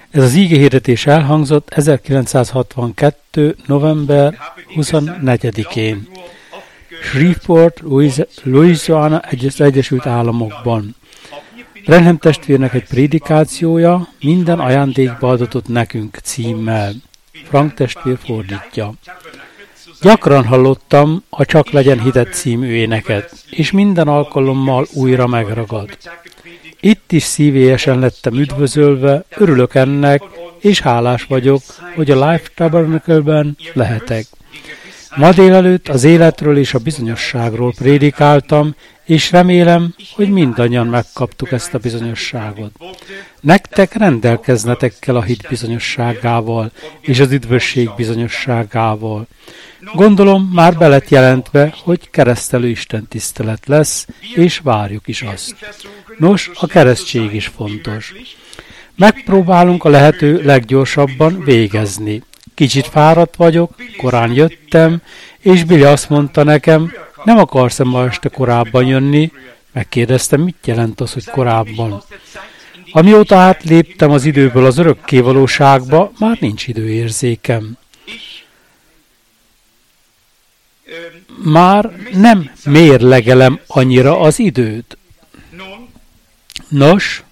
Ez az ígehirdetés elhangzott 1962. november 24-én. Shreveport, Louisiana, Egyesült Államokban. Branham testvérnek egy prédikációja, minden ajándékba adatott nekünk címmel. Frank testvér fordítja. Gyakran hallottam a Csak legyen hited című éneket, és minden alkalommal újra megragad. Itt is szívélyesen lettem üdvözölve, örülök ennek, és hálás vagyok, hogy a Life Tabernacle-ben lehetek. Ma délelőtt az életről és a bizonyosságról prédikáltam, és remélem, hogy mindannyian megkaptuk ezt a bizonyosságot. Nektek rendelkeznetekkel a hit bizonyosságával, és az üdvösség bizonyosságával. Gondolom, már be lett jelentve, hogy keresztelő Isten tisztelet lesz, és várjuk is azt. Nos, a keresztség is fontos. Megpróbálunk a lehető leggyorsabban végezni. Kicsit fáradt vagyok, korán jöttem, és Billy azt mondta nekem, nem akarsz-e ma este korábban jönni? Megkérdeztem, mit jelent az, hogy korábban. Amióta átléptem az időből az örökkévalóságba, már nincs időérzékem. Már nem mérlegelem annyira az időt. Nos,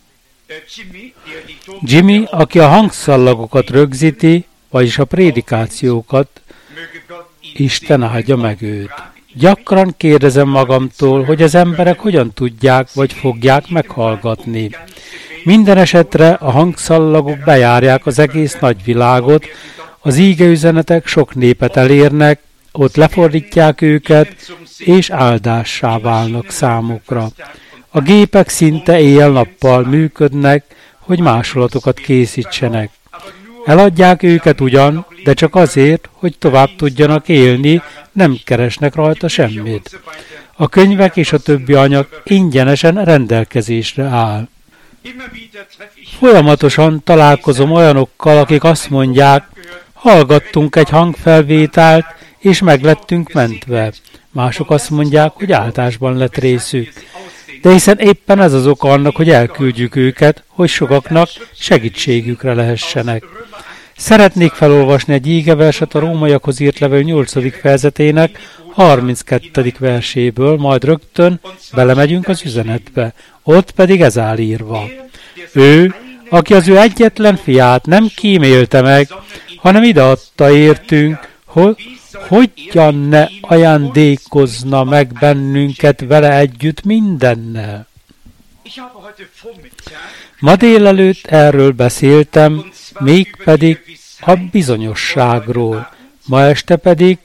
Jimmy, aki a hangszallagokat rögzíti, vagyis a prédikációkat, Isten áldja meg őt. Gyakran kérdezem magamtól, hogy az emberek hogyan tudják, vagy fogják meghallgatni. Minden esetre a hangszallagok bejárják az egész nagyvilágot, az ígeüzenetek sok népet elérnek, ott lefordítják őket, és áldássá válnak számukra. A gépek szinte éjjel-nappal működnek, hogy másolatokat készítsenek. Eladják őket ugyan, de csak azért, hogy tovább tudjanak élni, nem keresnek rajta semmit. A könyvek és a többi anyag ingyenesen rendelkezésre áll. Folyamatosan találkozom olyanokkal, akik azt mondják, hallgattunk egy hangfelvételt, és meg lettünk mentve. Mások azt mondják, hogy áldásban lett részük. De hiszen éppen ez az oka annak, hogy elküldjük őket, hogy sokaknak segítségükre lehessenek. Szeretnék felolvasni egy ígeverset a Rómaiakhoz írt levél 8. fejezetének 32. verséből, majd rögtön belemegyünk az üzenetbe. Ott pedig ez áll írva. Ő, aki az ő egyetlen fiát nem kímélte meg, hanem ideadta értünk, hogyan ne ajándékozna meg bennünket vele együtt mindennel. Ma délelőtt erről beszéltem, mégpedig a bizonyosságról. Ma este pedig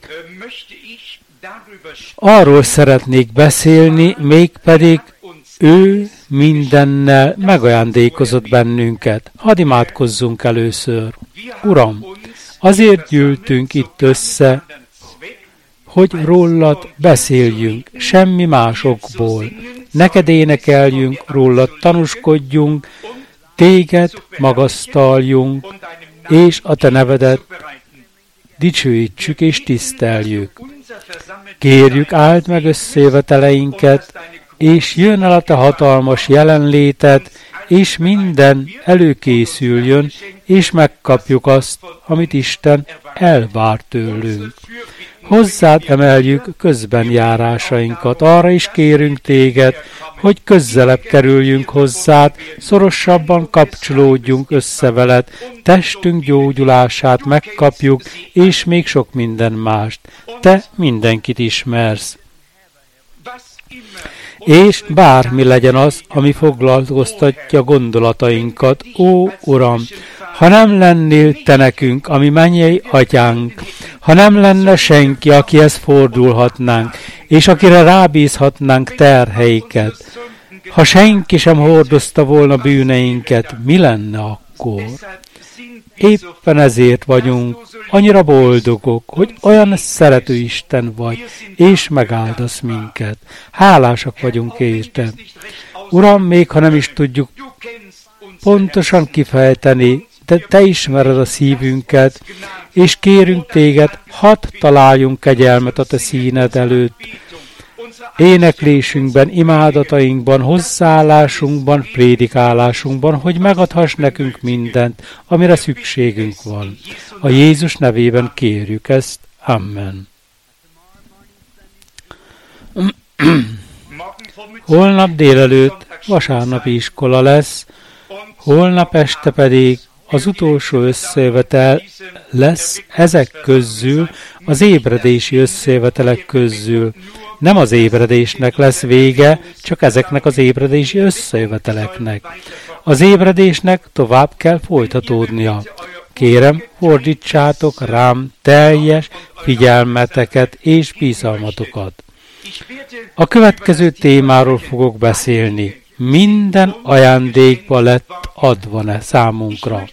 arról szeretnék beszélni, mégpedig ő mindennel megajándékozott bennünket. Hadd imádkozzunk először. Uram, azért gyűltünk itt össze, hogy rólad beszéljünk, semmi másokból. Neked énekeljünk, rólad tanúskodjunk, téged magasztaljunk, és a te nevedet dicsőítsük és tiszteljük. Kérjük, áld meg összejöveteleinket, és jön el a te hatalmas jelenléted, és minden előkészüljön, és megkapjuk azt, amit Isten elvár tőlünk. Hozzád emeljük közben járásainkat, arra is kérünk téged, hogy közelebb kerüljünk hozzád, szorosabban kapcsolódjunk össze veled, testünk gyógyulását megkapjuk, és még sok minden mást. Te mindenkit ismersz. És bármi legyen az, ami foglalkoztatja gondolatainkat, ó Uram, ha nem lennél te nekünk, ami mennyei atyánk, ha nem lenne senki, akihez fordulhatnánk, és akire rábízhatnánk terheiket, ha senki sem hordozta volna bűneinket, mi lenne akkor? Éppen ezért vagyunk annyira boldogok, hogy olyan szerető Isten vagy, és megáldasz minket. Hálásak vagyunk érte. Uram, még ha nem is tudjuk pontosan kifejteni, de te ismered a szívünket, és kérünk téged, hadd találjunk kegyelmet a te színed előtt. éneklésünkben, imádatainkban, hozzáállásunkban, prédikálásunkban, hogy megadhass nekünk mindent, amire szükségünk van. A Jézus nevében kérjük ezt. Amen. Holnap délelőtt vasárnapi iskola lesz, holnap este pedig az utolsó összejövetel lesz ezek közül, az ébredési összejövetelek közül. Nem az ébredésnek lesz vége, csak ezeknek az ébredési összejöveteleknek. Az ébredésnek tovább kell folytatódnia. Kérem, fordítsátok rám teljes figyelmeteket és bizalmatokat. A következő témáról fogok beszélni. Minden ajándékba lett adva számunkra.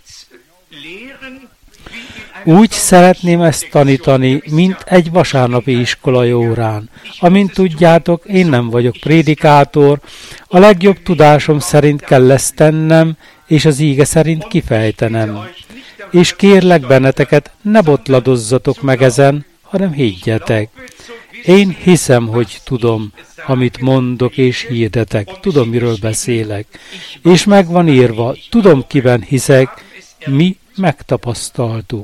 Úgy szeretném ezt tanítani, mint egy vasárnapi iskolai órán. Amint tudjátok, én nem vagyok prédikátor, a legjobb tudásom szerint kell ezt tennem, és az íge szerint kifejtenem. És kérlek benneteket, ne botladozzatok meg ezen, hanem higgyetek. Én hiszem, hogy tudom, amit mondok és hirdetek. Tudom, miről beszélek. És meg van írva, tudom, kiben hiszek, mi megtapasztaltuk.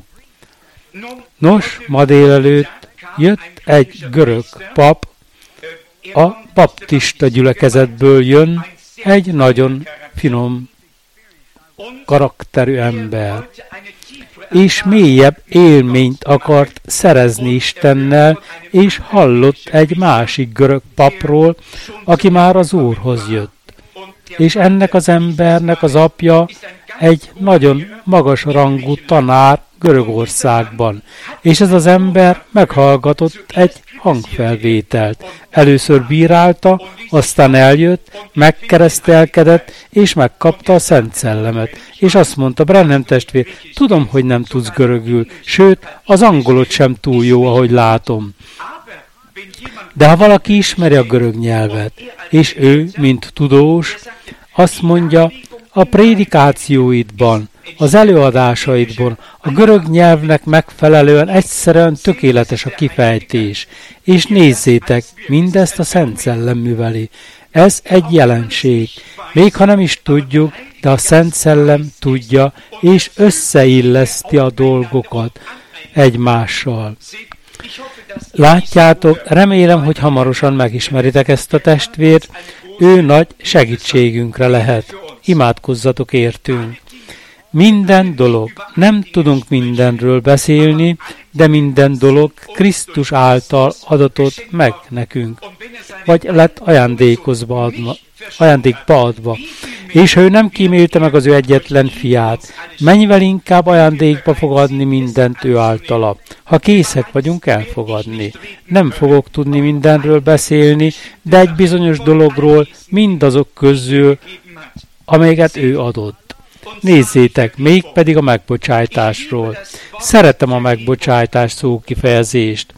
Nos, ma délelőtt jött egy görög pap, a baptista gyülekezetből jön, egy nagyon finom karakterű ember, és mélyebb élményt akart szerezni Istennel, és hallott egy másik görög papról, aki már az Úrhoz jött. És ennek az embernek az apja egy nagyon magas rangú tanár Görögországban, és ez az ember meghallgatott egy hangfelvételt. Először bírálta, aztán eljött, megkeresztelkedett, és megkapta a Szent Szellemet. És azt mondta, Branham testvér, tudom, hogy nem tudsz görögül, sőt, az angolod sem túl jó, ahogy látom. De ha valaki ismeri a görög nyelvet, és ő, mint tudós, azt mondja, a prédikációidban, az előadásaidban a görög nyelvnek megfelelően egyszerűen tökéletes a kifejtés. És nézzétek, mindezt a Szent Szellem műveli. Ez egy jelenség. Még ha nem is tudjuk, de a Szent Szellem tudja, és összeilleszti a dolgokat egymással. Látjátok, remélem, hogy hamarosan megismeritek ezt a testvért, ő nagy segítségünkre lehet. Imádkozzatok értünk. Minden dolog, nem tudunk mindenről beszélni, de minden dolog Krisztus által adatott meg nekünk, vagy lett ajándékba adva. És ő nem kímélte meg az ő egyetlen fiát, mennyivel inkább ajándékba fog adni mindent ő általa. Ha készek vagyunk elfogadni. Nem fogok tudni mindenről beszélni, de egy bizonyos dologról, mindazok közül, amelyeket ő adott. Nézzétek, mégpedig a megbocsájtásról. Szeretem a megbocsátás szókifejezést.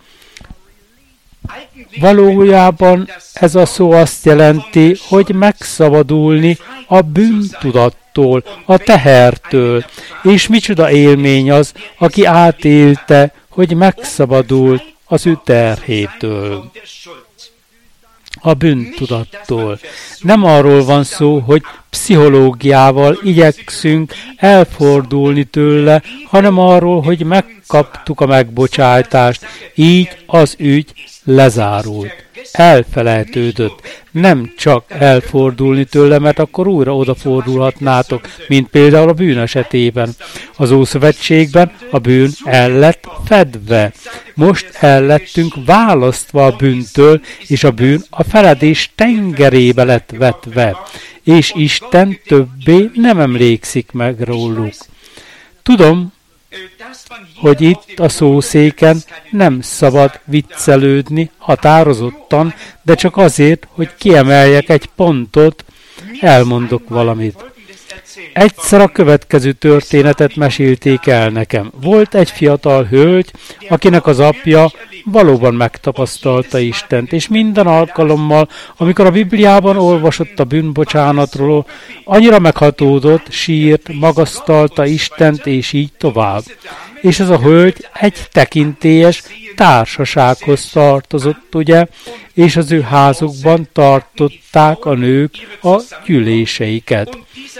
Valójában ez a szó azt jelenti, hogy megszabadulni a bűntudattól, a tehertől. És micsoda élmény az, aki átélte, hogy megszabadult az ő terhétől. A bűntudattól. Nem arról van szó, hogy pszichológiával igyekszünk elfordulni tőle, hanem arról, hogy megkaptuk a megbocsájtást, így az ügy lezárult. Elfelejtődött. Nem csak elfordulni tőle, mert akkor újra odafordulhatnátok, mint például a bűn esetében. Az Ószövetségben a bűn el lett fedve. Most el lettünk választva a bűntől, és a bűn a feledés tengerébe lett vetve, és Isten többé nem emlékszik meg róluk. Tudom, hogy itt a szószéken nem szabad viccelődni határozottan, de csak azért, hogy kiemeljek egy pontot, elmondok valamit. Egyszer a következő történetet mesélték el nekem. Volt egy fiatal hölgy, akinek az apja valóban megtapasztalta Istent, és minden alkalommal, amikor a Bibliában olvasott a bűnbocsánatról, annyira meghatódott, sírt, magasztalta Istent, és így tovább. És ez a hölgy egy tekintélyes, társasághoz tartozott, ugye, és az ő házukban tartották a nők a gyűléseiket.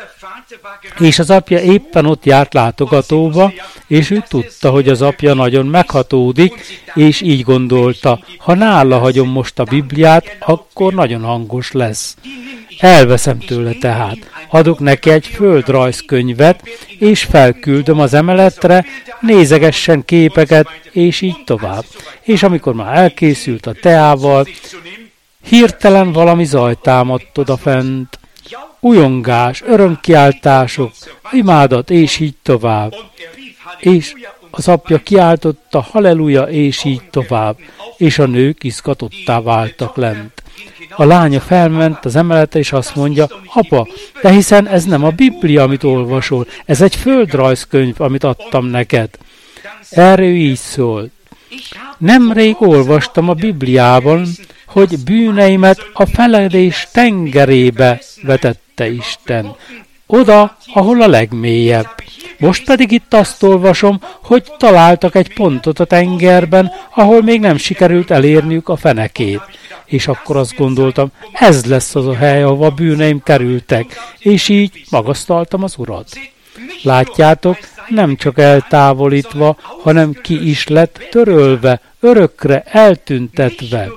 És az apja éppen ott járt látogatóba, és ő tudta, hogy az apja nagyon meghatódik, és így gondolta, ha nála hagyom most a Bibliát, akkor nagyon hangos lesz. Elveszem tőle tehát, adok neki egy földrajzkönyvet, és felküldöm az emeletre, nézegessen képeket, és így tovább. És amikor már elkészült a teával, hirtelen valami zaj támadt odafent. Ujongás, örömkiáltások, imádat, és így tovább. És az apja kiáltotta, halleluja, és így tovább. És a nők izgatottá váltak lent. A lánya felment az emeletre, és azt mondja, apa, de hiszen ez nem a Biblia, amit olvasol, ez egy földrajzkönyv, amit adtam neked. Erre ő így szólt. Nemrég olvastam a Bibliában, hogy bűneimet a feledés tengerébe vetette Isten. Oda, ahol a legmélyebb. Most pedig itt azt olvasom, hogy találtak egy pontot a tengerben, ahol még nem sikerült elérniük a fenekét. És akkor azt gondoltam, ez lesz az a hely, ahova a bűneim kerültek, és így magasztaltam az Urat. Látjátok, nem csak eltávolítva, hanem ki is lett törölve, örökre eltüntetve.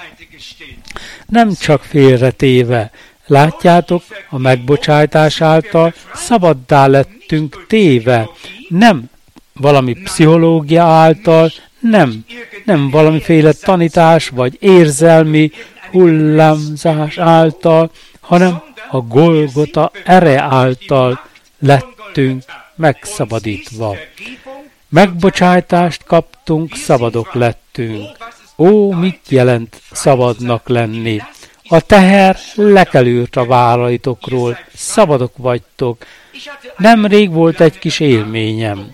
Nem csak félretéve. Látjátok, a megbocsátás által szabaddá lettünk téve. Nem valami pszichológia által, nem valamiféle tanítás vagy érzelmi hullámzás által, hanem a Golgota ere által lettünk megszabadítva. Megbocsátást kaptunk, szabadok lettünk. Ó, mit jelent szabadnak lenni? A teher lekerült a vállaitokról, szabadok vagytok. Nemrég volt egy kis élményem.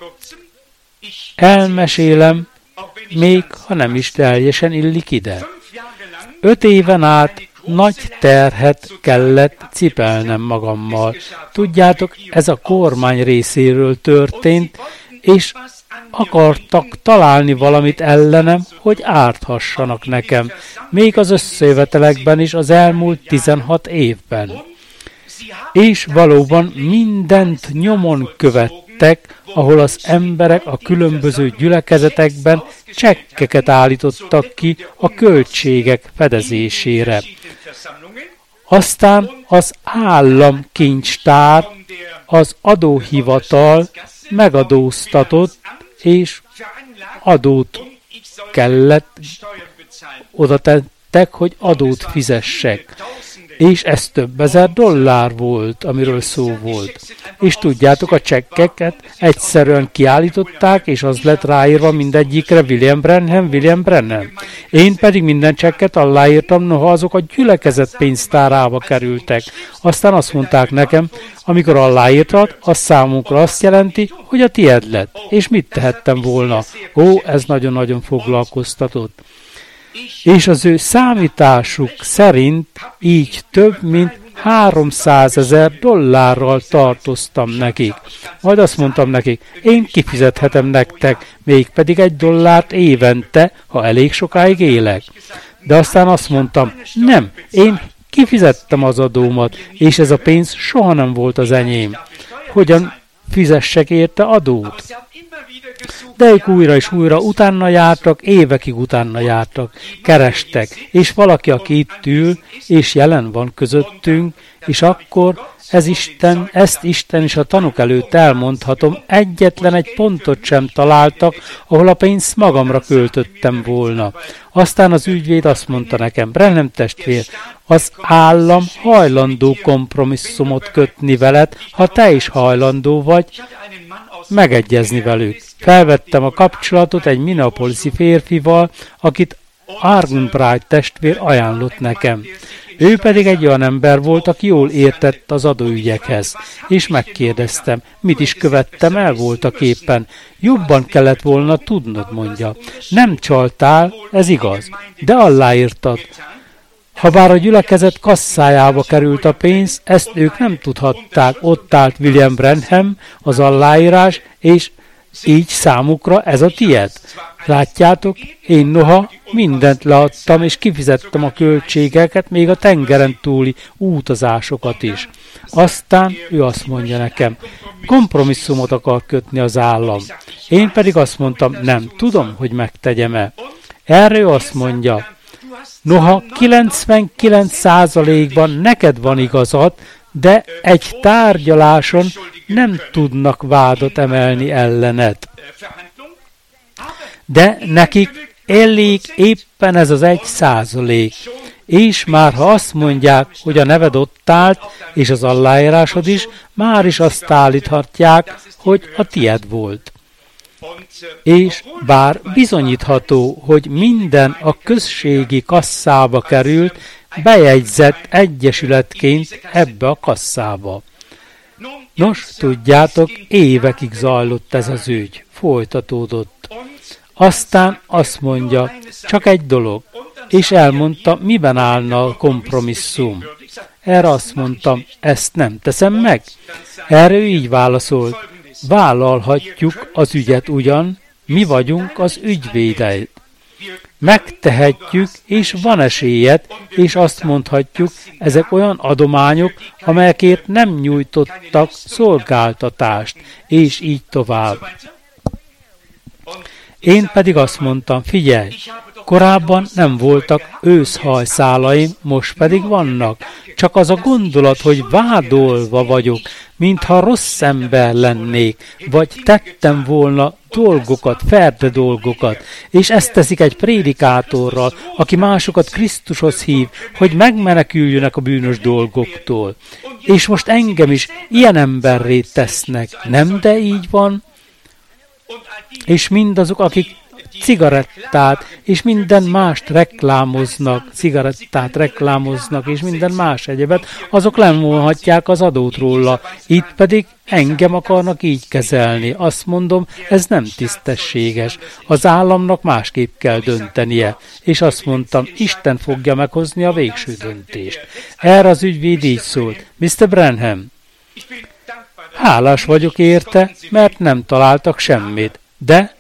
Elmesélem, még ha nem is teljesen illik ide. 5 éven át nagy terhet kellett cipelnem magammal. Tudjátok, ez a kormány részéről történt, és akartak találni valamit ellenem, hogy árthassanak nekem, még az összejövetelekben is az elmúlt 16 évben. És valóban mindent nyomon követtek, ahol az emberek a különböző gyülekezetekben csekkeket állítottak ki a költségek fedezésére. Aztán az államkincstár, az adóhivatal megadóztatott, és adót kellett, oda tettek, hogy adót fizessek. És ez több ezer $1000 volt, amiről szó volt. És tudjátok, a csekkeket egyszerűen kiállították, és az lett ráírva mindegyikre William Branham. Én pedig minden csekket aláírtam, noha azok a gyülekezet pénztárába kerültek. Aztán azt mondták nekem, amikor aláírtad, az számunkra azt jelenti, hogy a tied lett. És mit tehettem volna? Ó, ez nagyon-nagyon foglalkoztatott. És az ő számításuk szerint így több mint $300,000 tartoztam nekik. Majd azt mondtam nekik, én kifizethetem nektek, mégpedig $1 évente, ha elég sokáig élek. De aztán azt mondtam, nem, én kifizettem az adómat, és ez a pénz soha nem volt az enyém. Hogyan fizessek érte adót? De ők újra és újra utána jártak, évekig utána jártak, kerestek, és valaki, aki itt ül, és jelen van közöttünk, és akkor ezt Isten is a tanúk előtt elmondhatom, egyetlen egy pontot sem találtak, ahol a pénzt magamra költöttem volna. Aztán az ügyvéd azt mondta nekem, Branham testvér, az állam hajlandó kompromisszumot kötni veled, ha te is hajlandó vagy megegyezni velük. Felvettem a kapcsolatot egy minneapolisi férfival, akit Argenbright testvér ajánlott nekem. Ő pedig egy olyan ember volt, aki jól értett az adóügyekhez, és megkérdeztem, mit is követtem el voltak éppen. Jobban kellett volna tudnod, mondja. Nem csaltál, ez igaz, de aláírtad. Habár a gyülekezet kasszájába került a pénz, ezt ők nem tudhatták, ott állt William Branham, az aláírás, és így számukra ez a tied. Látjátok, én noha mindent leadtam, és kifizettem a költségeket, még a tengeren túli utazásokat is. Aztán ő azt mondja nekem, kompromisszumot akar kötni az állam. Én pedig azt mondtam, nem tudom, hogy megtegyem-e. Erre ő azt mondja, noha 99%-ban neked van igazad, de egy tárgyaláson nem tudnak vádat emelni ellened. De nekik elég éppen ez az 1%. És már ha azt mondják, hogy a neved ott állt, és az aláírásod is, már is azt állíthatják, hogy a tied volt. És bár bizonyítható, hogy minden a községi kasszába került, bejegyzett egyesületként ebbe a kasszába. Nos, tudjátok, évekig zajlott ez az ügy, folytatódott. Aztán azt mondja, csak egy dolog, és elmondta, miben állna a kompromisszum. Erre azt mondtam, ezt nem teszem meg. Erre ő így válaszolt, vállalhatjuk az ügyet ugyan, mi vagyunk az ügyvédei. Megtehetjük, és van esélyed, és azt mondhatjuk, ezek olyan adományok, amelyekért nem nyújtottak szolgáltatást, és így tovább. Én pedig azt mondtam, figyelj, korábban nem voltak őszhajszálaim, most pedig vannak. Csak az a gondolat, hogy vádolva vagyok, mintha rossz ember lennék, vagy tettem volna dolgokat, ferde dolgokat, és ezt teszik egy prédikátorral, aki másokat Krisztushoz hív, hogy megmeneküljönek a bűnös dolgoktól. És most engem is ilyen emberré tesznek, nem, de így van? És mindazok, akik cigarettát és minden mást reklámoznak, és minden más egyebet, azok lemolhatják az adót róla. Itt pedig engem akarnak így kezelni. Azt mondom, ez nem tisztességes. Az államnak másképp kell döntenie. És azt mondtam, Isten fogja meghozni a végső döntést. Erre az ügyvéd így szólt, Mr. Branham, hálás vagyok érte, mert nem találtak semmit. De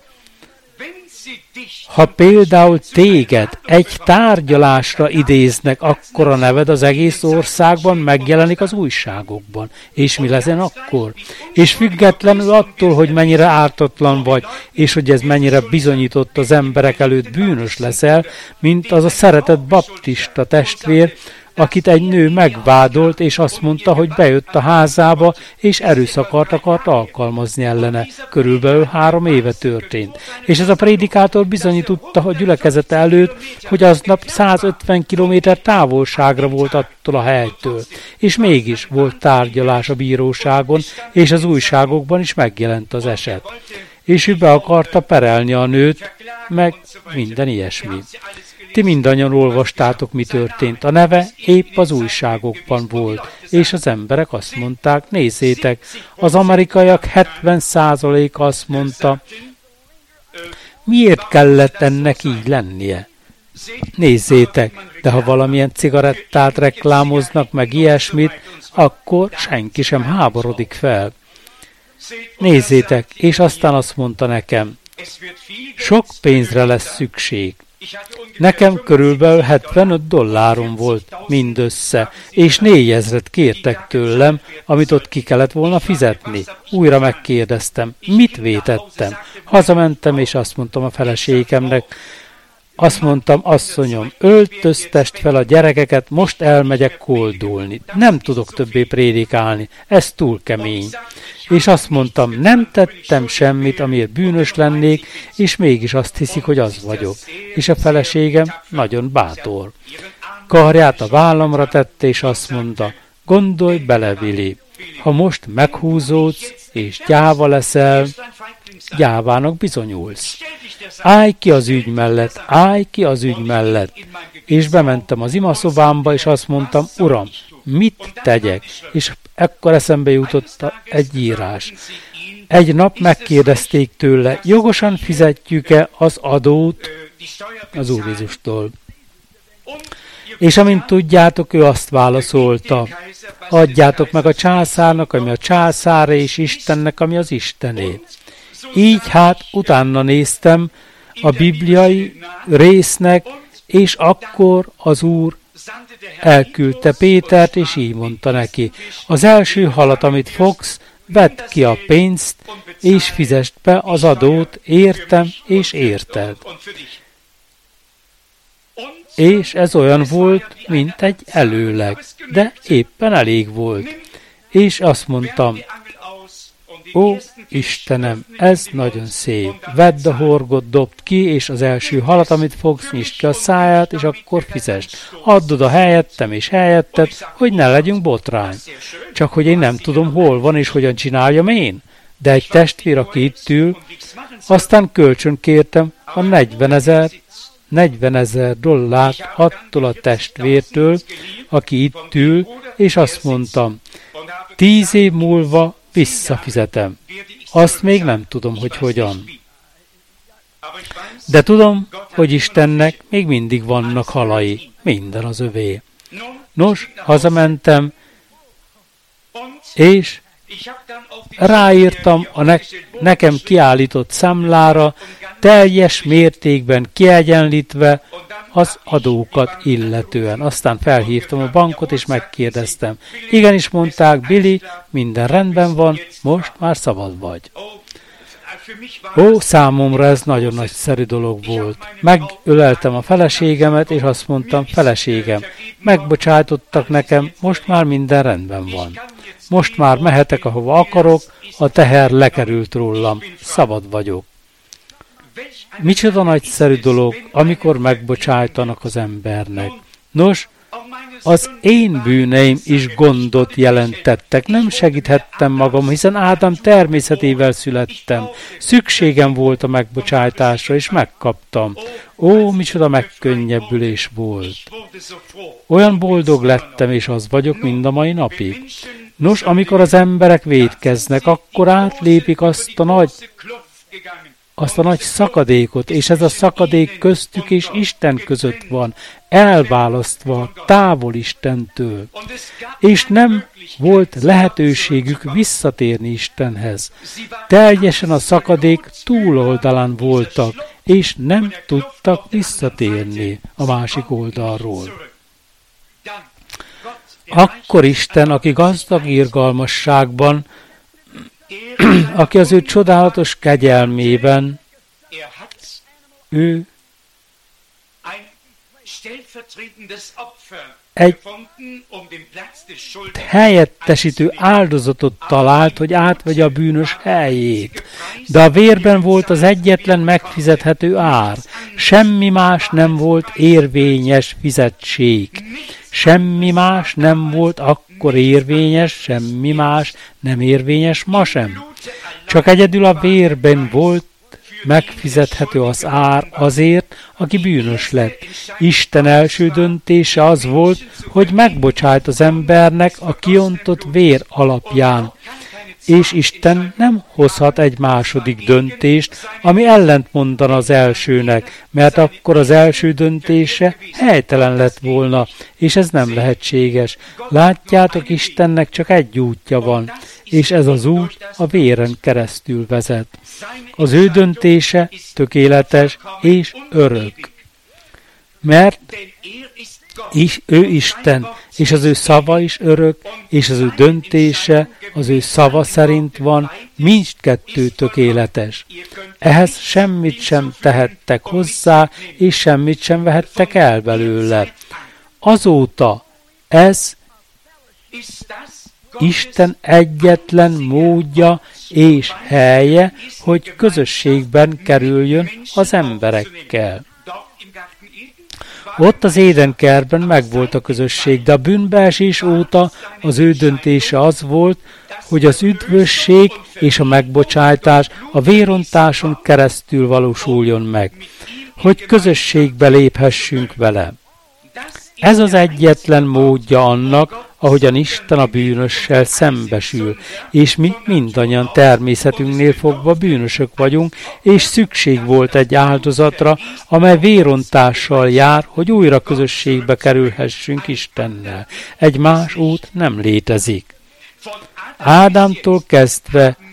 ha például téged egy tárgyalásra idéznek, akkor a neved az egész országban megjelenik az újságokban. És mi leszen akkor? És függetlenül attól, hogy mennyire ártatlan vagy, és hogy ez mennyire bizonyított az emberek előtt bűnös leszel, mint az a szeretett baptista testvér, akit egy nő megvádolt, és azt mondta, hogy bejött a házába, és erőszakot akart alkalmazni ellene. Körülbelül 3 éve történt. És ez a prédikátor bizonyította a gyülekezete előtt, hogy aznap 150 kilométer távolságra volt attól a helytől. És mégis volt tárgyalás a bíróságon, és az újságokban is megjelent az eset. És ő be akarta perelni a nőt, meg minden ilyesmi. Ti mindannyian olvastátok, mi történt. A neve épp az újságokban volt, és az emberek azt mondták, nézzétek, az amerikaiak 70%-a azt mondta, miért kellett ennek így lennie? Nézzétek, de ha valamilyen cigarettát reklámoznak, meg ilyesmit, akkor senki sem háborodik fel. Nézzétek, és aztán azt mondta nekem, sok pénzre lesz szükség. Nekem körülbelül $75 volt mindössze, és 4000-et kértek tőlem, amit ott ki kellett volna fizetni. Újra megkérdeztem, mit vétettem. Hazamentem, és azt mondtam a feleségemnek, azt mondtam, asszonyom, öltöztest fel a gyerekeket, most elmegyek koldulni. Nem tudok többé prédikálni, ez túl kemény. És azt mondtam, nem tettem semmit, amiért bűnös lennék, és mégis azt hiszik, hogy az vagyok. És a feleségem nagyon bátor. Karját a vállamra tette, és azt mondta, gondolj bele, Willi, ha most meghúzódsz, és gyáva leszel, gyávának bizonyulsz. Állj ki az ügy mellett, állj ki az ügy mellett. És bementem az imaszobámba, és azt mondtam, Uram, mit tegyek? És ekkor eszembe jutott egy írás. Egy nap megkérdezték tőle, jogosan fizetjük-e az adót az Úr Jézustól? És amint tudjátok, ő azt válaszolta, adjátok meg a császárnak, ami a császáré, és Istennek, ami az Istené. Így hát utána néztem a bibliai résznek, és akkor az Úr elküldte Pétert, és így mondta neki: az első halat, amit fogsz, vedd ki a pénzt, és fizest be az adót, értem és érted. És ez olyan volt, mint egy előleg, de éppen elég volt. És azt mondtam: ó, Istenem, ez nagyon szép. Vedd a horgot, dobd ki, és az első halat, amit fogsz, nyisd ki a száját, és akkor fizest. Add oda helyettem és helyetted, hogy ne legyünk botrány. Csak hogy én nem tudom, hol van, és hogyan csináljam én. De egy testvér, aki itt ül, aztán kölcsön kértem a $40,000 attól a testvértől, aki itt ül, és azt mondtam: 10 év múlva visszafizetem. Azt még nem tudom, hogy hogyan. De tudom, hogy Istennek még mindig vannak halai. Minden az övé. Nos, hazamentem, és ráírtam a nekem kiállított számlára, teljes mértékben kiegyenlítve az adókat illetően. Aztán felhívtam a bankot, és megkérdeztem. Igenis, mondták: Billy, minden rendben van, most már szabad vagy. Ó, számomra ez nagyon nagyszerű dolog volt. Megöleltem a feleségemet, és azt mondtam: feleségem, megbocsájtottak nekem, most már minden rendben van. Most már mehetek, ahova akarok, a teher lekerült rólam, szabad vagyok. Micsoda nagyszerű dolog, amikor megbocsájtanak az embernek. Nos, az én bűneim is gondot jelentettek. Nem segíthettem magam, hiszen Ádám természetével születtem. Szükségem volt a megbocsájtásra, és megkaptam. Ó, micsoda megkönnyebbülés volt. Olyan boldog lettem, és az vagyok mind a mai napig. Nos, amikor az emberek vétkeznek, akkor átlépik azt a nagy szakadékot, és ez a szakadék köztük és Isten között van, elválasztva, távol Istentől. És nem volt lehetőségük visszatérni Istenhez. Teljesen a szakadék túloldalán voltak, és nem tudtak visszatérni a másik oldalról. Akkor Isten, aki gazdag irgalmasságban, aki az ő csodálatos kegyelmében, ő egy helyettesítő áldozatot talált, hogy átvegye a bűnös helyét. De a vérben volt az egyetlen megfizethető ár. Semmi más nem volt érvényes fizetség. Semmi más nem volt akkor érvényes, semmi más nem érvényes ma sem. Csak egyedül a vérben volt megfizethető az ár azért, aki bűnös lett. Isten első döntése az volt, hogy megbocsájt az embernek a kiontott vér alapján. És Isten nem hozhat egy második döntést, ami ellentmondana az elsőnek, mert akkor az első döntése helytelen lett volna, és ez nem lehetséges. Látjátok, Istennek csak egy útja van, és ez az út a véren keresztül vezet. Az ő döntése tökéletes és örök. Mert ő Isten, és az ő szava is örök, és az ő döntése az ő szava szerint van, mindkettő tökéletes. Ehhez semmit sem tehettek hozzá, és semmit sem vehettek el belőle. Azóta ez Isten egyetlen módja és helye, hogy közösségben kerüljön az emberekkel. Ott az Édenkertben megvolt a közösség, de a bűnbeesés óta az ő döntése az volt, hogy az üdvösség és a megbocsájtás a vérontáson keresztül valósuljon meg, hogy közösségbe léphessünk vele. Ez az egyetlen módja annak, ahogyan Isten a bűnössel szembesül, és mi mindannyian természetünknél fogva bűnösök vagyunk, és szükség volt egy áldozatra, amely vérontással jár, hogy újra közösségbe kerülhessünk Istennel. Egy más út nem létezik. Ádámtól kezdve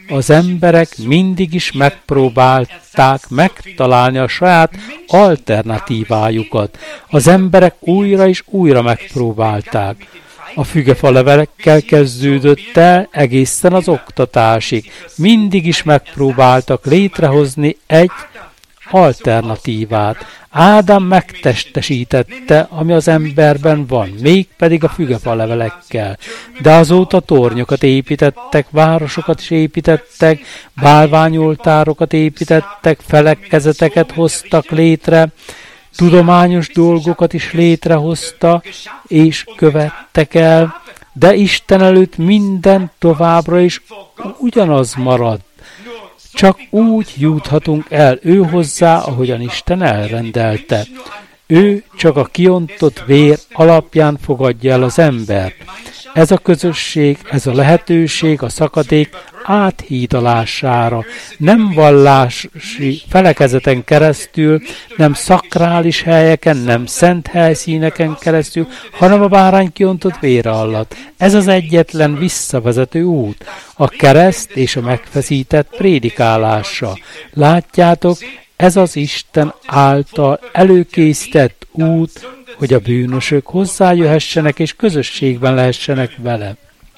az emberek mindig is megpróbálták megtalálni a saját alternatívájukat. Az emberek újra és újra megpróbálták. A fügefalevelekkel kezdődött el egészen az oktatásig. Mindig is megpróbáltak létrehozni egy alternatívát. Ádám megtestesítette, ami az emberben van, mégpedig a fügefalevelekkel. De azóta tornyokat építettek, városokat is építettek, bálványoltárokat építettek, felekezeteket hoztak létre, tudományos dolgokat is létrehozta, és követtek el, de Isten előtt minden továbbra is ugyanaz marad. Csak úgy juthatunk el ő hozzá, ahogyan Isten elrendelte. Ő csak a kiontott vér alapján fogadja el az embert. Ez a közösség, ez a lehetőség a szakadék áthidalására, nem vallási felekezeten keresztül, nem szakrális helyeken, nem szent helyszíneken keresztül, hanem a bárány kiontott vére alatt. Ez az egyetlen visszavezető út, a kereszt és a megfeszített prédikálása. Látjátok, ez az Isten által előkészített út, hogy a bűnösök hozzájöhessenek és közösségben lehessenek vele.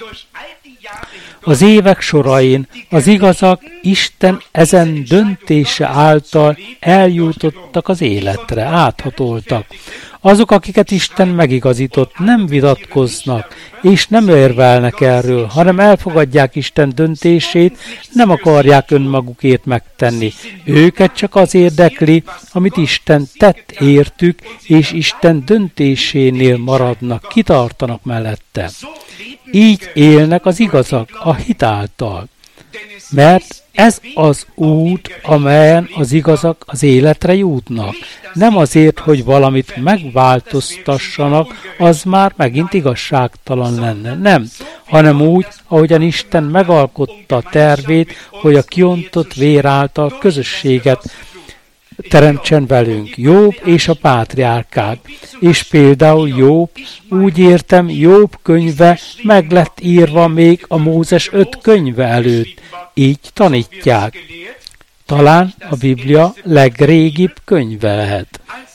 Az évek sorain az igazak Isten ezen döntése által eljutottak az életre, áthatoltak. Azok, akiket Isten megigazított, nem vitatkoznak, és nem érvelnek erről, hanem elfogadják Isten döntését, nem akarják önmagukért megtenni. Őket csak az érdekli, amit Isten tett értük, és Isten döntésénél maradnak, kitartanak mellette. Így élnek az igazak a hit által. Mert ez az út, amelyen az igazak az életre jutnak. Nem azért, hogy valamit megváltoztassanak, az már megint igazságtalan lenne. Nem, hanem úgy, ahogyan Isten megalkotta a tervét, hogy a kiontott vér által közösséget teremtsen velünk. Jobb és a pátriárkák. És például Jobb, úgy értem, Jobb könyve meg lett írva még a Mózes 5 könyve előtt. Így tanítják. Talán a Biblia legrégibb könyve lehet.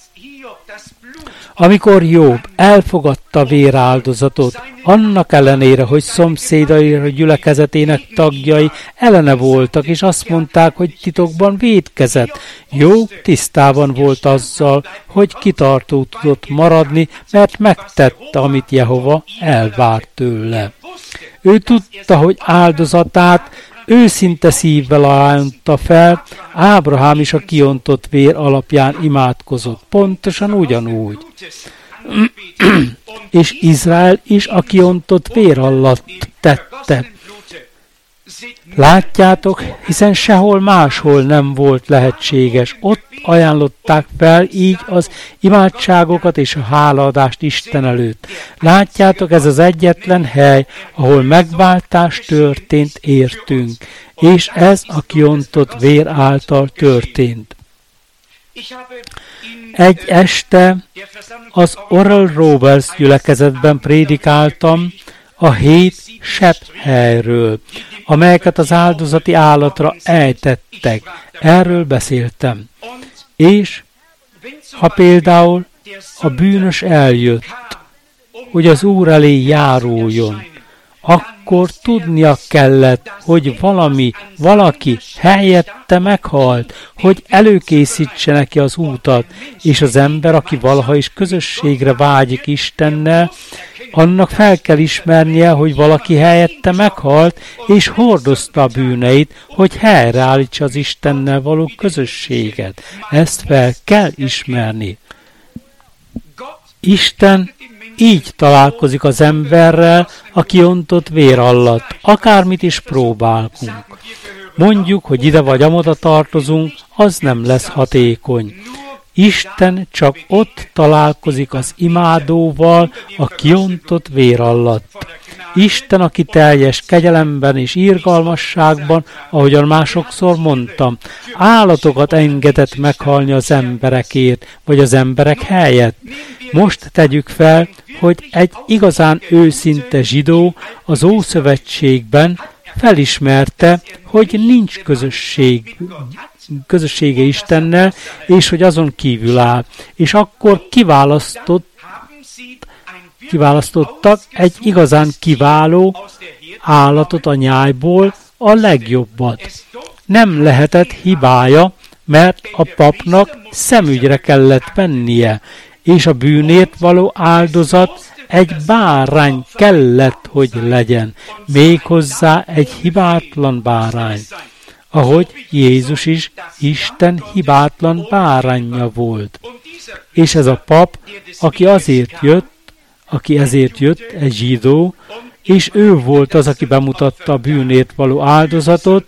Amikor Jobb elfogadta véráldozatot, annak ellenére, hogy szomszédai gyülekezetének tagjai ellene voltak, és azt mondták, hogy titokban vétkezett, Jobb tisztában volt azzal, hogy kitartó tudott maradni, mert megtette, amit Jehova elvárt tőle. Ő tudta, hogy áldozatát őszinte szívvel ajánlotta fel, Ábrahám is a kiontott vér alapján imádkozott, pontosan ugyanúgy. És Izrael is a kiontott vér alatt tette. Látjátok, hiszen sehol máshol nem volt lehetséges. Ott ajánlották fel így az imádságokat és a hálaadást Isten előtt. Látjátok, ez az egyetlen hely, ahol megváltás történt értünk, és ez a kiontott vér által történt. Egy este az Oral Roberts gyülekezetben prédikáltam a 7 sepphelyről, amelyeket az áldozati állatra ejtettek. Erről beszéltem. És ha például a bűnös eljött, hogy az Úr elé járuljon, akkor tudnia kellett, hogy valaki helyette meghalt, hogy előkészítse neki az útat, és az ember, aki valaha is közösségre vágyik Istennel, annak fel kell ismernie, hogy valaki helyette meghalt, és hordozta a bűneit, hogy helyreállítsa az Istennel való közösséget. Ezt fel kell ismerni. Isten így találkozik az emberrel a kiontott vér alatt, akármit is próbálunk. Mondjuk, hogy ide vagy amoda tartozunk, az nem lesz hatékony. Isten csak ott találkozik az imádóval a kiontott vér alatt. Isten, aki teljes kegyelemben és irgalmasságban, ahogyan már sokszor mondtam, állatokat engedett meghalni az emberekért, vagy az emberek helyett. Most tegyük fel, hogy egy igazán őszinte zsidó az Ószövetségben felismerte, hogy nincs közössége Istennel, és hogy azon kívül áll. És akkor kiválasztottak egy igazán kiváló állatot a nyájból, a legjobbat. Nem lehetett hibája, mert a papnak szemügyre kellett vennie, és a bűnért való áldozat egy bárány kellett, hogy legyen, méghozzá egy hibátlan bárány, ahogy Jézus is Isten hibátlan bárányja volt. És ez a pap, aki ezért jött, egy zsidó, és ő volt az, aki bemutatta a bűnért való áldozatot,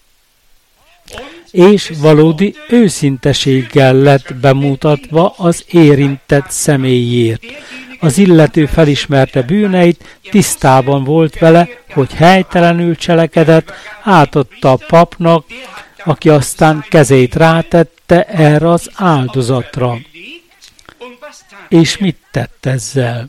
és valódi őszinteséggel lett bemutatva az érintett személyért. Az illető felismerte bűneit, tisztában volt vele, hogy helytelenül cselekedett, átadta a papnak, aki aztán kezét rátette erre az áldozatra. És mit tett ezzel?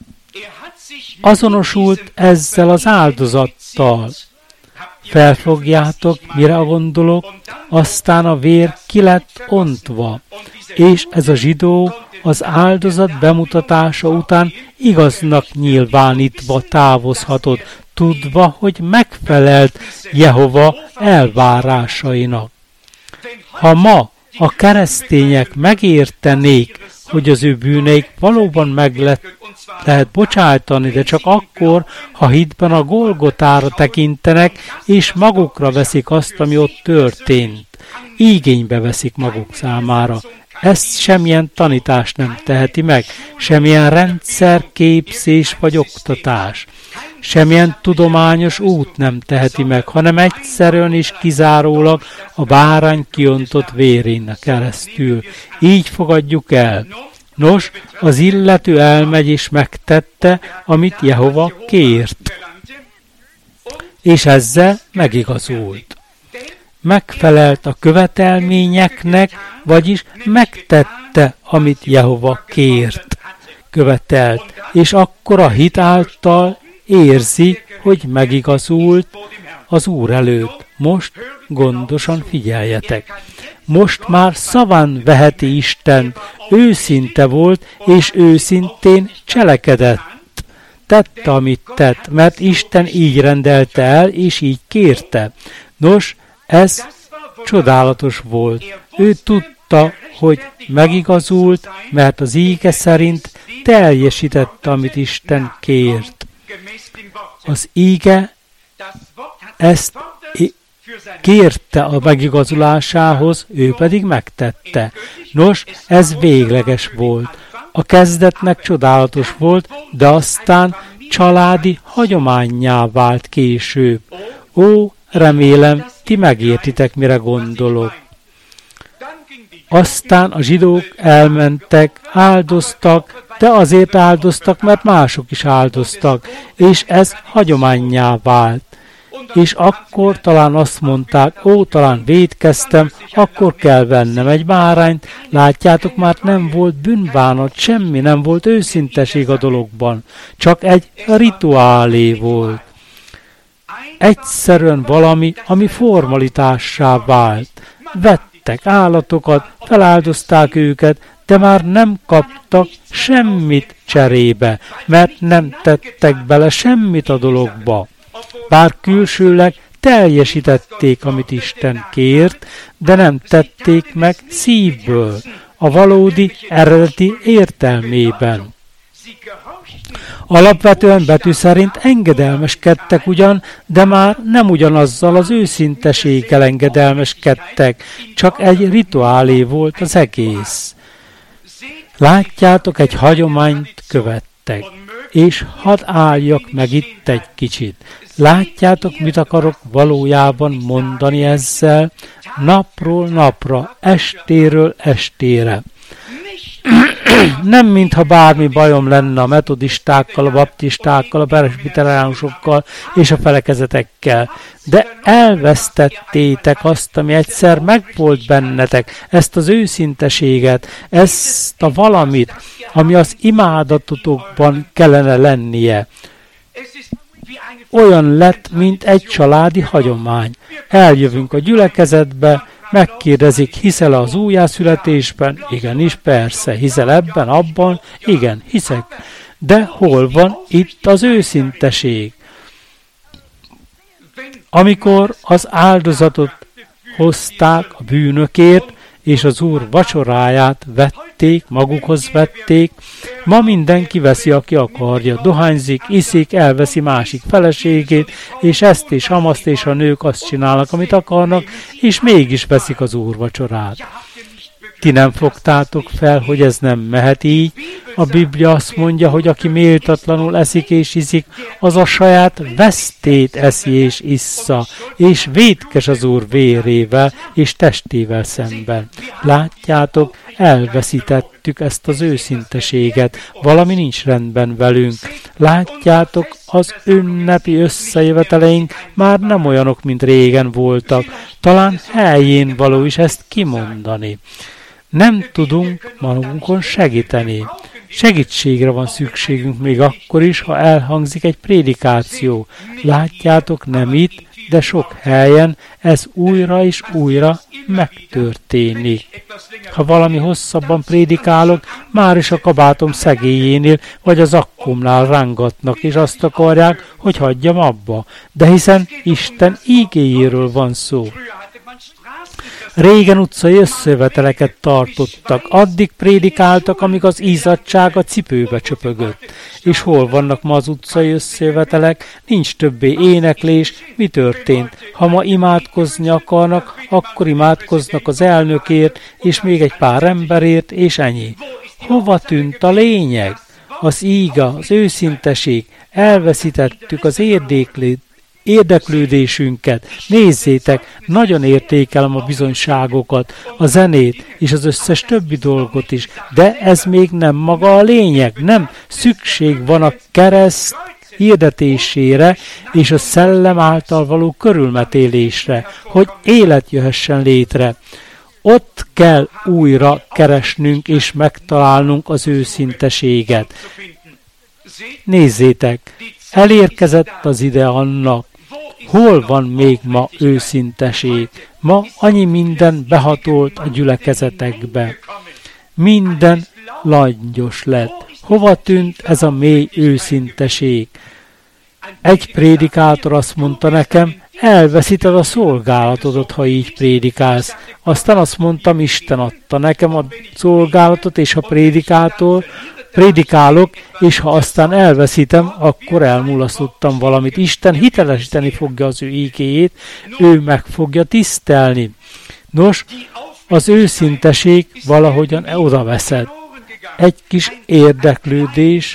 Azonosult ezzel az áldozattal. Felfogjátok, mire gondolok, aztán a vér ki lett ontva, és ez a zsidó az áldozat bemutatása után igaznak nyilvánítva távozhatott, tudva, hogy megfelelt Jehova elvárásainak. Ha ma a keresztények megértenék, hogy az ő bűneik valóban lehet bocsájtani, de csak akkor, ha hitben a Golgotára tekintenek, és magukra veszik azt, ami ott történt. Igénybe veszik maguk számára. Ezt semmilyen tanítás nem teheti meg, semmilyen rendszerképzés vagy oktatás, semmilyen tudományos út nem teheti meg, hanem egyszerűen és kizárólag a bárány kiontott vérén keresztül. Így fogadjuk el. Nos, az illető elmegy és megtette, amit Jehova kért, és ezzel megigazult. Megfelelt a követelményeknek, vagyis megtette, amit Jehova kért, követelt, és akkor a hit által érzi, hogy megigazult az Úr előtt. Most gondosan figyeljetek. Most már szaván veheti Isten, őszinte volt, és őszintén cselekedett. Tette, amit tett, mert Isten így rendelte el, és így kérte. Nos, ez csodálatos volt. Ő tudta, hogy megigazult, mert az íge szerint teljesítette, amit Isten kért. Az íge ezt kérte a megigazulásához, ő pedig megtette. Nos, ez végleges volt. A kezdetnek csodálatos volt, de aztán családi hagyománnyá vált később. Ó, remélem, ti megértitek, mire gondolok. Aztán a zsidók elmentek, áldoztak, de azért áldoztak, mert mások is áldoztak, és ez hagyománnyá vált. És akkor talán azt mondták, talán vétkeztem, akkor kell vennem egy bárányt. Látjátok, már nem volt bűnbánat, semmi nem volt őszinteség a dologban. Csak egy rituálé volt. Egyszerűen valami, ami formalitássá vált. Vettek állatokat, feláldozták őket, de már nem kaptak semmit cserébe, mert nem tettek bele semmit a dologba. Bár külsőleg teljesítették, amit Isten kért, de nem tették meg szívből, a valódi, eredeti értelmében. Alapvetően betű szerint engedelmeskedtek ugyan, de már nem ugyanazzal az őszinteséggel engedelmeskedtek, csak egy rituálé volt az egész. Látjátok, egy hagyományt követtek, és hadd álljak meg itt egy kicsit. Látjátok, mit akarok valójában mondani ezzel? Napról napra, estéről estére. Nem mintha bármi bajom lenne a metodistákkal, a baptistákkal, a presbiteránusokkal és a felekezetekkel, de elvesztettétek azt, ami egyszer megvolt bennetek, ezt az őszinteséget, ezt a valamit, ami az imádatotokban kellene lennie. olyan lett, mint egy családi hagyomány. Eljövünk a gyülekezetbe, megkérdezik, hiszel az újjászületésben? Igenis, persze. Hiszel ebben, abban? Igen, hiszek. De hol van itt az őszinteség? Amikor az áldozatot hozták a bűnökért, és az Úr vacsoráját vették, magukhoz vették, ma mindenki veszi, aki akarja, dohányzik, iszik, elveszi másik feleségét, és ezt és amazt, és a nők azt csinálnak, amit akarnak, és mégis veszik az Úr vacsorát. Ti nem fogtátok fel, hogy ez nem mehet így? A Biblia azt mondja, hogy aki méltatlanul eszik és iszik, az a saját vesztét eszi és issza, és vétkes az Úr vérével és testével szemben. Látjátok, elveszítettük ezt az őszinteséget, valami nincs rendben velünk. Látjátok, az ünnepi összejöveteleink már nem olyanok, mint régen voltak. Talán helyén való is ezt kimondani. Nem tudunk magunkon segíteni. Segítségre van szükségünk még akkor is, ha elhangzik egy prédikáció. Látjátok, nem itt, de sok helyen ez újra és újra megtörténik. Ha valami hosszabban prédikálok, már is a kabátom szegélyénél vagy az akkomnál rángatnak, és azt akarják, hogy hagyjam abba. De hiszen Isten ígéjéről van szó. Régen utcai összejöveteleket tartottak, addig prédikáltak, amíg az izzadtság a cipőbe csöpögött. És hol vannak ma az utcai összejövetelek? Nincs többé éneklés. Mi történt? Ha ma imádkozni akarnak, akkor imádkoznak az elnökért, és még egy pár emberért, és ennyi. Hova tűnt a lényeg? Az íga, az őszinteség. Elveszítettük az érdeklődésünket. Nézzétek, nagyon értékelem a bizonyságokat, a zenét és az összes többi dolgot is, de ez még nem maga a lényeg, nem. Szükség van a kereszt hirdetésére és a szellem által való körülmetélésre, hogy élet jöhessen létre. Ott kell újra keresnünk és megtalálnunk az őszinteséget. Nézzétek, elérkezett az ide annak. Hol van még ma őszinteség? Ma annyi minden behatolt a gyülekezetekbe. Minden langyos lett. Hova tűnt ez a mély őszinteség? Egy prédikátor azt mondta nekem, elveszíted a szolgálatodat, ha így prédikálsz. Aztán azt mondtam, Isten adta nekem a szolgálatot, és ha prédikálok, és ha aztán elveszítem, akkor elmulasztottam valamit. Isten hitelesíteni fogja az ő ígéjét, ő meg fogja tisztelni. Nos, az őszinteség valahogyan oda veszed. Egy kis érdeklődés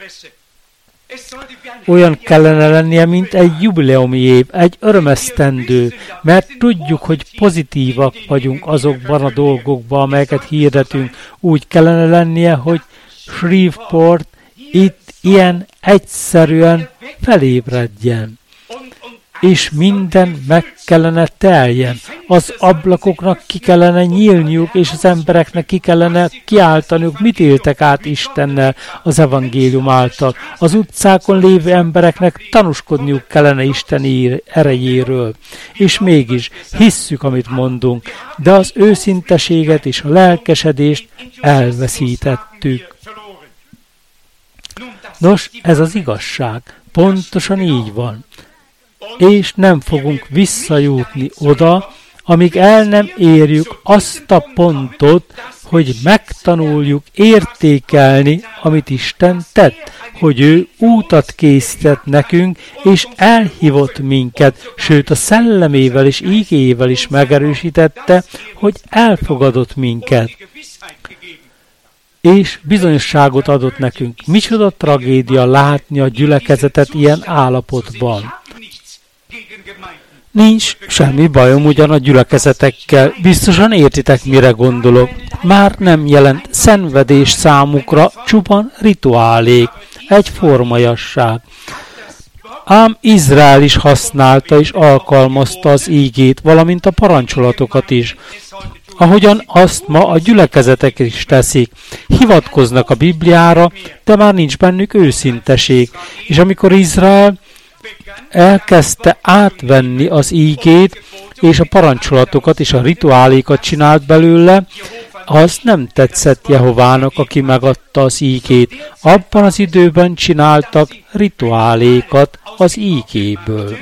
olyan kellene lennie, mint egy jubileumi év, egy örömesztendő, mert tudjuk, hogy pozitívak vagyunk azokban a dolgokban, amelyeket hirdetünk. Úgy kellene lennie, hogy Shreveport itt ilyen egyszerűen felébredjen. És minden meg kellene teljen. Az ablakoknak ki kellene nyílniuk, és az embereknek ki kellene kiáltaniuk, mit éltek át Istennel az evangélium által. Az utcákon lévő embereknek tanúskodniuk kellene Isten erejéről. És mégis hisszük, amit mondunk, de az őszinteséget és a lelkesedést elveszítettük. Nos, ez az igazság. Pontosan így van. És nem fogunk visszajutni oda, amíg el nem érjük azt a pontot, hogy megtanuljuk értékelni, amit Isten tett, hogy ő útat készített nekünk, és elhívott minket, sőt a szellemével és ígéjével is megerősítette, hogy elfogadott minket. És bizonyosságot adott nekünk. Micsoda tragédia látni a gyülekezetet ilyen állapotban. Nincs semmi bajom ugyan a gyülekezetekkel, biztosan értitek, mire gondolok. Már nem jelent szenvedés számukra, csupán rituálék, egy formajasság. Ám Izrael is használta és alkalmazta az ígét, valamint a parancsolatokat is. Ahogyan azt ma a gyülekezetek is teszik. Hivatkoznak a Bibliára, de már nincs bennük őszinteség. És amikor Izrael elkezdte átvenni az ígét, és a parancsolatokat és a rituálékat csinált belőle, az nem tetszett Jehovának, aki megadta az ígét. Abban az időben csináltak rituálékat az ígéből.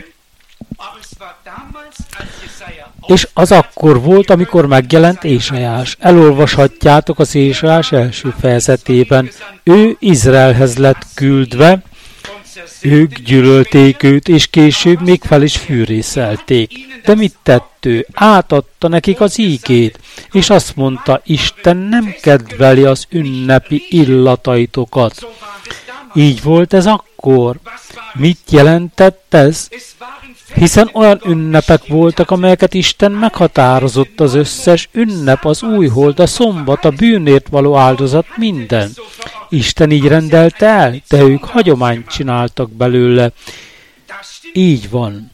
És az akkor volt, amikor megjelent Ézsaiás. Elolvashatjátok az Ézsaiás első fejezetében. Ő Izraelhez lett küldve, ők gyűlölték őt, és később még fel is fűrészelték. De mit tett ő? Átadta nekik az ígét, és azt mondta, Isten nem kedveli az ünnepi illataitokat. Így volt ez akkor. Mit jelentett ez? Hiszen olyan ünnepek voltak, amelyeket Isten meghatározott, az összes ünnep, az újhold, a szombat, a bűnért való áldozat, minden. Isten így rendelte el, de ők hagyományt csináltak belőle. Így van.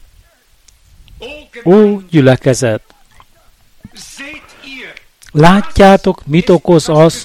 Ó, gyülekezet! Látjátok, mit okoz az,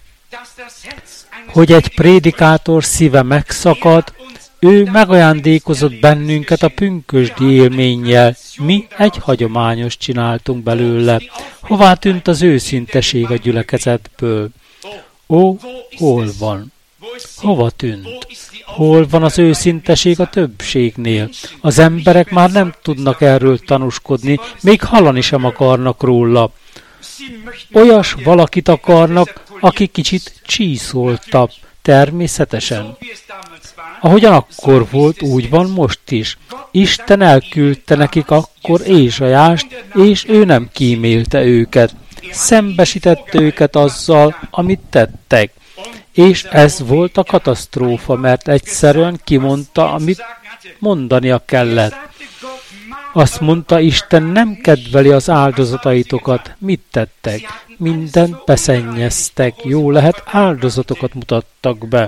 hogy egy prédikátor szíve megszakad? Ő megajándékozott bennünket a pünkösdi élménnyel. Mi egy hagyományos csináltunk belőle. Hová tűnt az őszinteség a gyülekezetből? Ó, hol van? Hova tűnt? Hol van az őszinteség a többségnél? Az emberek már nem tudnak erről tanúskodni, még hallani sem akarnak róla. Olyas valakit akarnak, aki kicsit csíszoltabb, természetesen. Ahogyan akkor volt, úgy van most is. Isten elküldte nekik akkor Ézsaiást, és ő nem kímélte őket. Szembesítette őket azzal, amit tettek. És ez volt a katasztrófa, mert egyszerűen kimondta, amit mondania kellett. Azt mondta, Isten nem kedveli az áldozataitokat. Mit tettek? Mindent beszennyeztek. Jó lehet, áldozatokat mutattak be.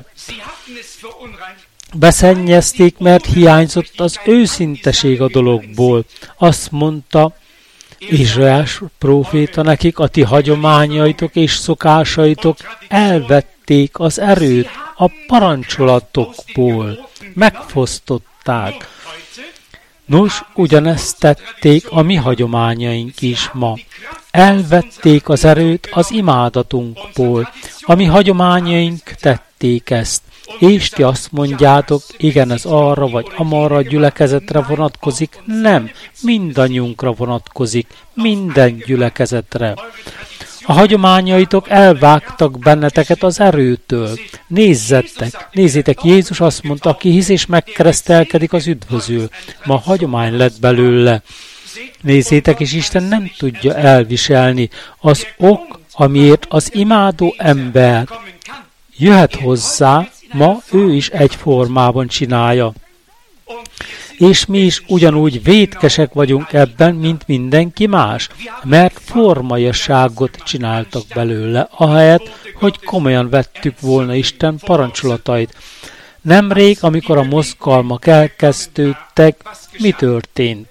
Beszennyezték, mert hiányzott az őszinteség a dologból. Azt mondta Ézsaiás próféta nekik, a ti hagyományaitok és szokásaitok elvették az erőt a parancsolatokból. Megfosztották. Nos, ugyanezt tették a mi hagyományaink is ma. Elvették az erőt az imádatunkból. A mi hagyományaink tették ezt. És ti azt mondjátok, igen, ez arra vagy amarra gyülekezetre vonatkozik. Nem, mindannyiunkra vonatkozik, minden gyülekezetre. A hagyományaitok elvágtak benneteket az erőtől. Nézzétek, Jézus azt mondta, aki hisz és megkeresztelkedik, az üdvözül. Ma hagyomány lett belőle. Nézzétek, és Isten nem tudja elviselni. Az ok, amiért az imádó ember jöhet hozzá, ma ő is egy formában csinálja. És mi is ugyanúgy vétkesek vagyunk ebben, mint mindenki más, mert formaiasságot csináltak belőle, ahelyett, hogy komolyan vettük volna Isten parancsolatait. Nemrég, amikor a mozgalmak elkezdődtek, mi történt?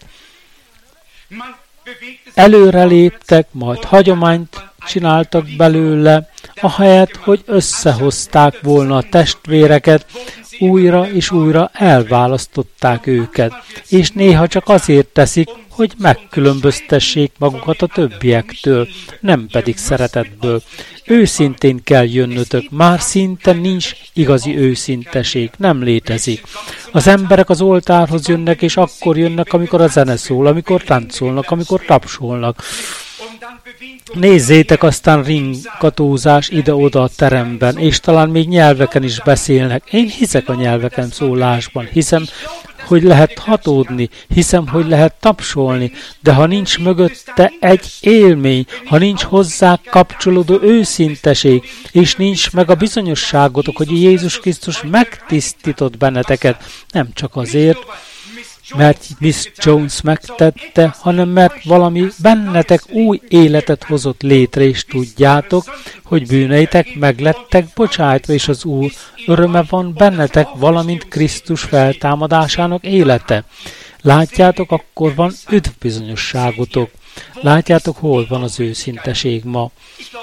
Előreléptek, majd hagyományt csináltak belőle, ahelyett, hogy összehozták volna a testvéreket, újra és újra elválasztották őket, és néha csak azért teszik, hogy megkülönböztessék magukat a többiektől, nem pedig szeretetből. Őszintén kell jönnötök, már szinte nincs igazi őszinteség, nem létezik. Az emberek az oltárhoz jönnek, és akkor jönnek, amikor a zene szól, amikor táncolnak, amikor tapsolnak. Nézzétek, aztán ringatózás ide-oda a teremben, és talán még nyelveken is beszélnek. Én hiszek a nyelveken szólásban, hiszem, hogy lehet hatódni, hiszem, hogy lehet tapsolni, de ha nincs mögötte egy élmény, ha nincs hozzá kapcsolódó őszinteség, és nincs meg a bizonyosságotok, hogy Jézus Krisztus megtisztított benneteket, nem csak azért, mert Miss Jones megtette, hanem mert valami bennetek új életet hozott létre, és tudjátok, hogy bűneitek meglettek bocsájtva, és az Úr öröme van bennetek, valamint Krisztus feltámadásának élete. Látjátok, akkor van üdvbizonyosságotok. Látjátok, hol van az őszinteség ma.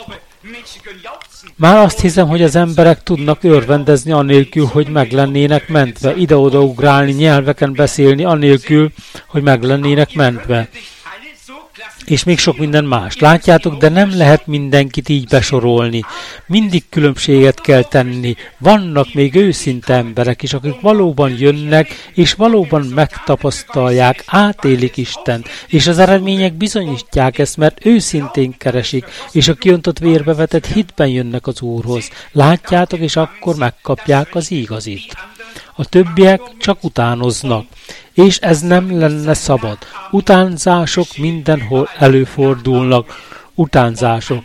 Már azt hiszem, hogy az emberek tudnak örvendezni anélkül, hogy meg lennének mentve, ide-oda ugrálni, nyelveken beszélni anélkül, hogy meg lennének mentve. És még sok minden más. Látjátok, de nem lehet mindenkit így besorolni. Mindig különbséget kell tenni. Vannak még őszinte emberek is, akik valóban jönnek, és valóban megtapasztalják, átélik Istent. És az eredmények bizonyítják ezt, mert őszintén keresik, és a kiontott vérbe vetett hitben jönnek az Úrhoz. Látjátok, és akkor megkapják az igazit. A többiek csak utánoznak, és ez nem lenne szabad. Utánzások mindenhol előfordulnak, utánzások.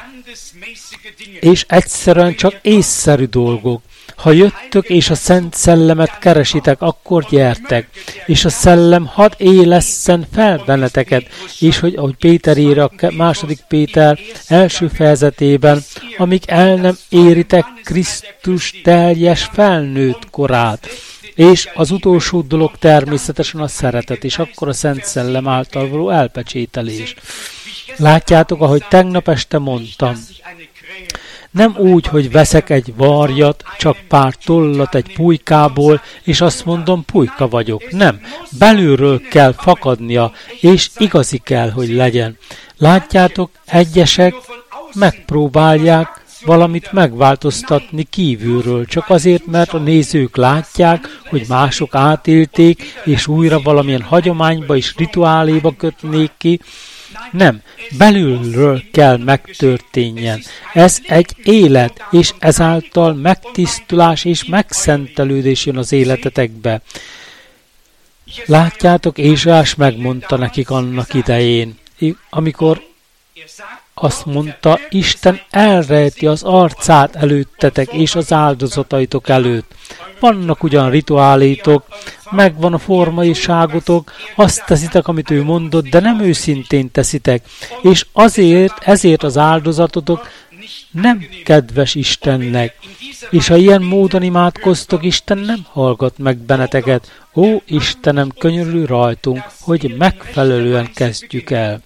És egyszerűen csak észszerű dolgok. Ha jöttök és a Szent Szellemet keresitek, akkor gyertek, és a Szellem hadd élesszen fel benneteket, és hogy ahogy Péter ír a 2. Péter első fejezetében, amíg el nem éritek Krisztus teljes felnőtt korát. És az utolsó dolog természetesen a szeretet, és akkor a Szent Szellem által való elpecsételés. Látjátok, ahogy tegnap este mondtam, nem úgy, hogy veszek egy varjat, csak pár tollat egy pulykából, és azt mondom, pulyka vagyok. Nem, belülről kell fakadnia, és igazi kell, hogy legyen. Látjátok, egyesek megpróbálják valamit megváltoztatni kívülről, csak azért, mert a nézők látják, hogy mások átélték, és újra valamilyen hagyományba és rituáléba kötnék ki. Nem, belülről kell megtörténjen. Ez egy élet, és ezáltal megtisztulás és megszentelődés jön az életetekbe. Látjátok, Ézsaiás megmondta nekik annak idején, amikor azt mondta, Isten elrejti az arcát előttetek és az áldozataitok előtt. Vannak ugyan rituálétok, megvan a formaiságotok, azt teszitek, amit ő mondott, de nem őszintén teszitek. És ezért az áldozatotok nem kedves Istennek. És ha ilyen módon imádkoztok, Isten nem hallgat meg benneteket. Ó, Istenem, könyörülj rajtunk, hogy megfelelően kezdjük el.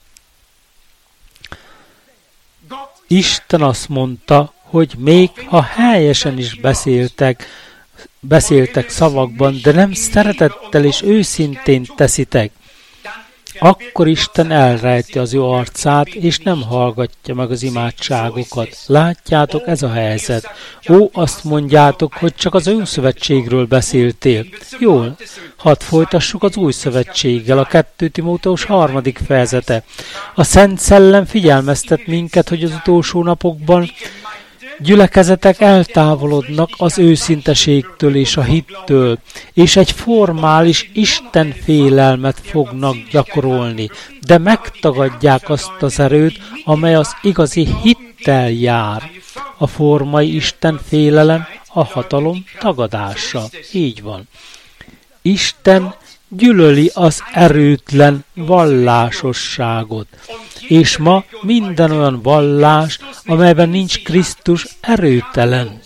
Isten azt mondta, hogy még ha helyesen is beszéltek szavakban, de nem szeretettel és őszintén teszitek, akkor Isten elrejti az ő arcát, és nem hallgatja meg az imádságokat. Látjátok, ez a helyzet. Ó, azt mondjátok, hogy csak az új szövetségről beszéltél. Jól, hadd folytassuk az új szövetséggel, a 2 Timóteus 3. fejezete. A Szent Szellem figyelmeztet minket, hogy az utolsó napokban gyülekezetek eltávolodnak az őszinteségtől és a hittől, és egy formális istenfélelmet fognak gyakorolni, de megtagadják azt az erőt, amely az igazi hittel jár. A formai istenfélelem a hatalom tagadása. Így van. Isten gyűlöli az erőtlen vallásosságot. És ma minden olyan vallás, amelyben nincs Krisztus, erőtelen.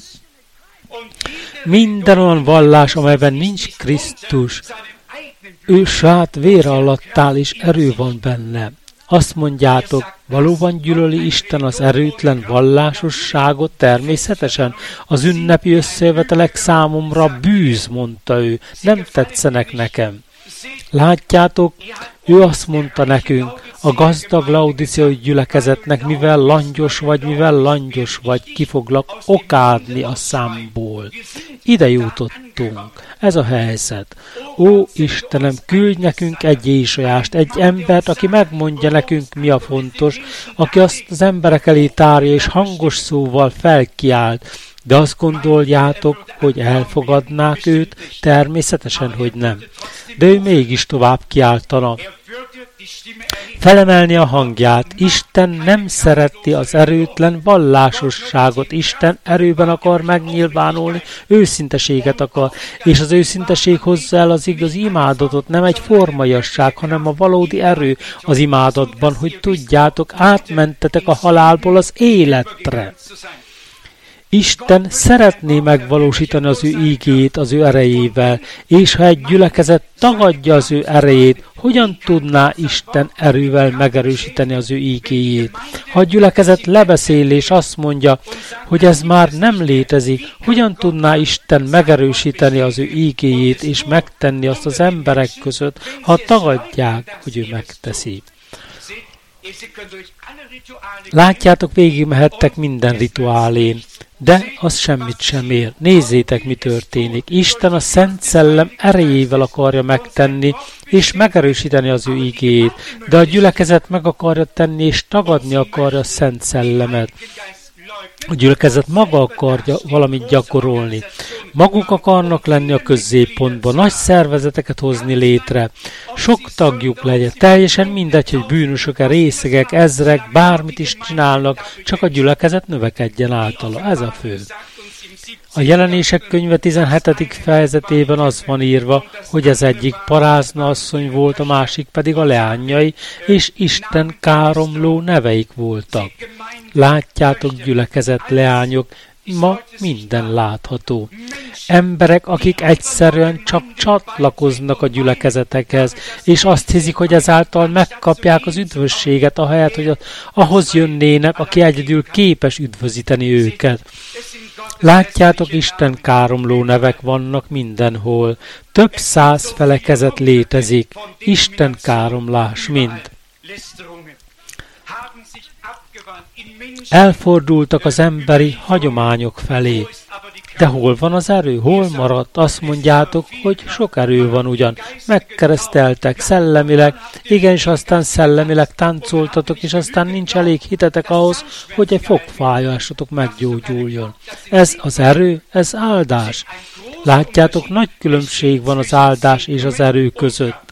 Minden olyan vallás, amelyben nincs Krisztus, ő saját vére alatt áll, és erő van benne. Azt mondjátok, valóban gyűlöli Isten az erőtlen vallásosságot? Természetesen az ünnepi összejövetelek számomra bűz, mondta ő, nem tetszenek nekem. Látjátok, ő azt mondta nekünk, a gazdag laudíciai gyülekezetnek, mivel langyos vagy, ki foglak okádni a számból. Ide jutottunk. Ez a helyzet. Ó, Istenem, küldj nekünk egy Ézsaiást, egy embert, aki megmondja nekünk, mi a fontos, aki azt az emberek elé tárja, és hangos szóval felkiált. De azt gondoljátok, hogy elfogadnák őt? Természetesen, hogy nem. De ő mégis tovább kiáltana. Felemelni a hangját. Isten nem szereti az erőtlen vallásosságot. Isten erőben akar megnyilvánulni, őszinteséget akar, és az őszinteség hozza el az igazi imádatot, nem egy formaiasság, hanem a valódi erő az imádatban, hogy tudjátok, átmentetek a halálból az életre. Isten szeretné megvalósítani az ő ígéjét az ő erejével, és ha egy gyülekezet tagadja az ő erejét, hogyan tudná Isten erővel megerősíteni az ő ígéjét? Ha a gyülekezet lebeszél és azt mondja, hogy ez már nem létezik, hogyan tudná Isten megerősíteni az ő ígéjét és megtenni azt az emberek között, ha tagadják, hogy ő megteszi? Látjátok, végigmehettek minden rituálén, de az semmit sem ér. Nézzétek, mi történik. Isten a Szent Szellem erejével akarja megtenni, és megerősíteni az ő ígéjét, de a gyülekezet meg akarja tenni, és tagadni akarja a Szent Szellemet. A gyülekezet maga akarja valamit gyakorolni. Maguk akarnak lenni a középpontban, nagy szervezeteket hozni létre. Sok tagjuk legyen, teljesen mindegy, hogy bűnösök-e, részegek, ezrek, bármit is csinálnak, csak a gyülekezet növekedjen általa. Ez a fő. A Jelenések könyve 17. fejezetében az van írva, hogy az egyik parázna asszony volt, a másik pedig a leányai, és Isten káromló neveik voltak. Látjátok, gyülekezet, leányok, ma minden látható. Emberek, akik egyszerűen csak csatlakoznak a gyülekezetekhez, és azt hiszik, hogy ezáltal megkapják az üdvösséget, ahelyett, hogy ahhoz jönnének, aki egyedül képes üdvözíteni őket. Látjátok, Isten káromló nevek vannak mindenhol. Több 100 felekezet létezik. Isten káromlás mind. Elfordultak az emberi hagyományok felé. De hol van az erő? Hol maradt? Azt mondjátok, hogy sok erő van ugyan. Megkereszteltek szellemileg, igenis aztán szellemileg táncoltatok, és aztán nincs elég hitetek ahhoz, hogy egy fogfájásotok meggyógyuljon. Ez az erő, ez áldás. Látjátok, nagy különbség van az áldás és az erő között.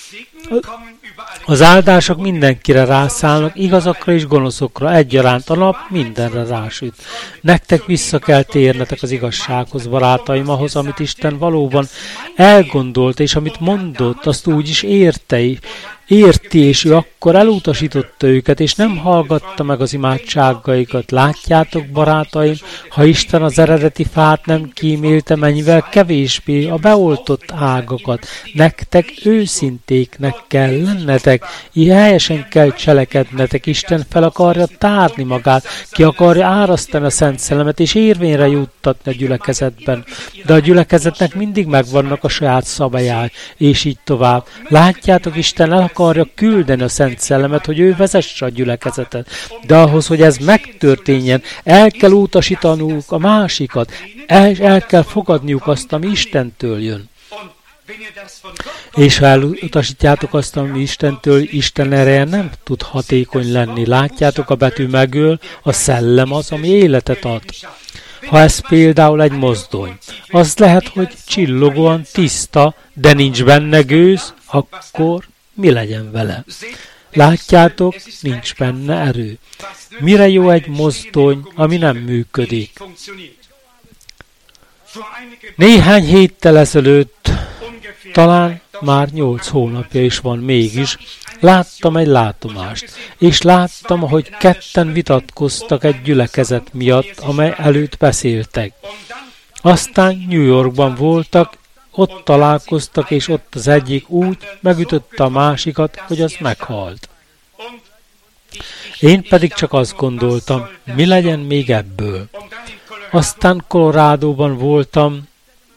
Az áldások mindenkire rászállnak, igazakra és gonoszokra, egyaránt a nap mindenre rásüt. Nektek vissza kell térnetek az igazsághoz, barátaim, ahhoz, amit Isten valóban elgondolt, és amit mondott, azt úgy is érti, és ő akkor elutasította őket, és nem hallgatta meg az imádságaikat. Látjátok, barátaim, ha Isten az eredeti fát nem kímélte, mennyivel kevésbé a beoltott ágakat. Nektek őszintéknek kell lennetek, így helyesen kell cselekednetek. Isten fel akarja tárni magát, ki akarja árasztani a Szent Szellemet, és érvényre juttatni a gyülekezetben. De a gyülekezetnek mindig megvannak a saját szabályai, és így tovább. Látjátok, Isten el akarja küldeni a Szent Szellemet, hogy ő vezesse a gyülekezetet. De ahhoz, hogy ez megtörténjen, el kell utasítanunk a másikat, el kell fogadniuk azt, ami Istentől jön. És ha elutasítjátok azt, ami Istentől, Isten ereje nem tud hatékony lenni. Látjátok, a betű megöl, a szellem az, ami életet ad. Ha ez például egy mozdony, az lehet, hogy csillogóan tiszta, de nincs benne gőz, akkor mi legyen vele? Látjátok, nincs benne erő. Mire jó egy mozdony, ami nem működik? Néhány héttel ezelőtt, talán már 8 hónapja is van mégis, láttam egy látomást, és láttam, hogy ketten vitatkoztak egy gyülekezet miatt, amely előtt beszéltek. Aztán New Yorkban voltak, ott találkoztak, és ott az egyik úgy megütötte a másikat, hogy az meghalt. Én pedig csak azt gondoltam, mi legyen még ebből. Aztán Colorádóban voltam,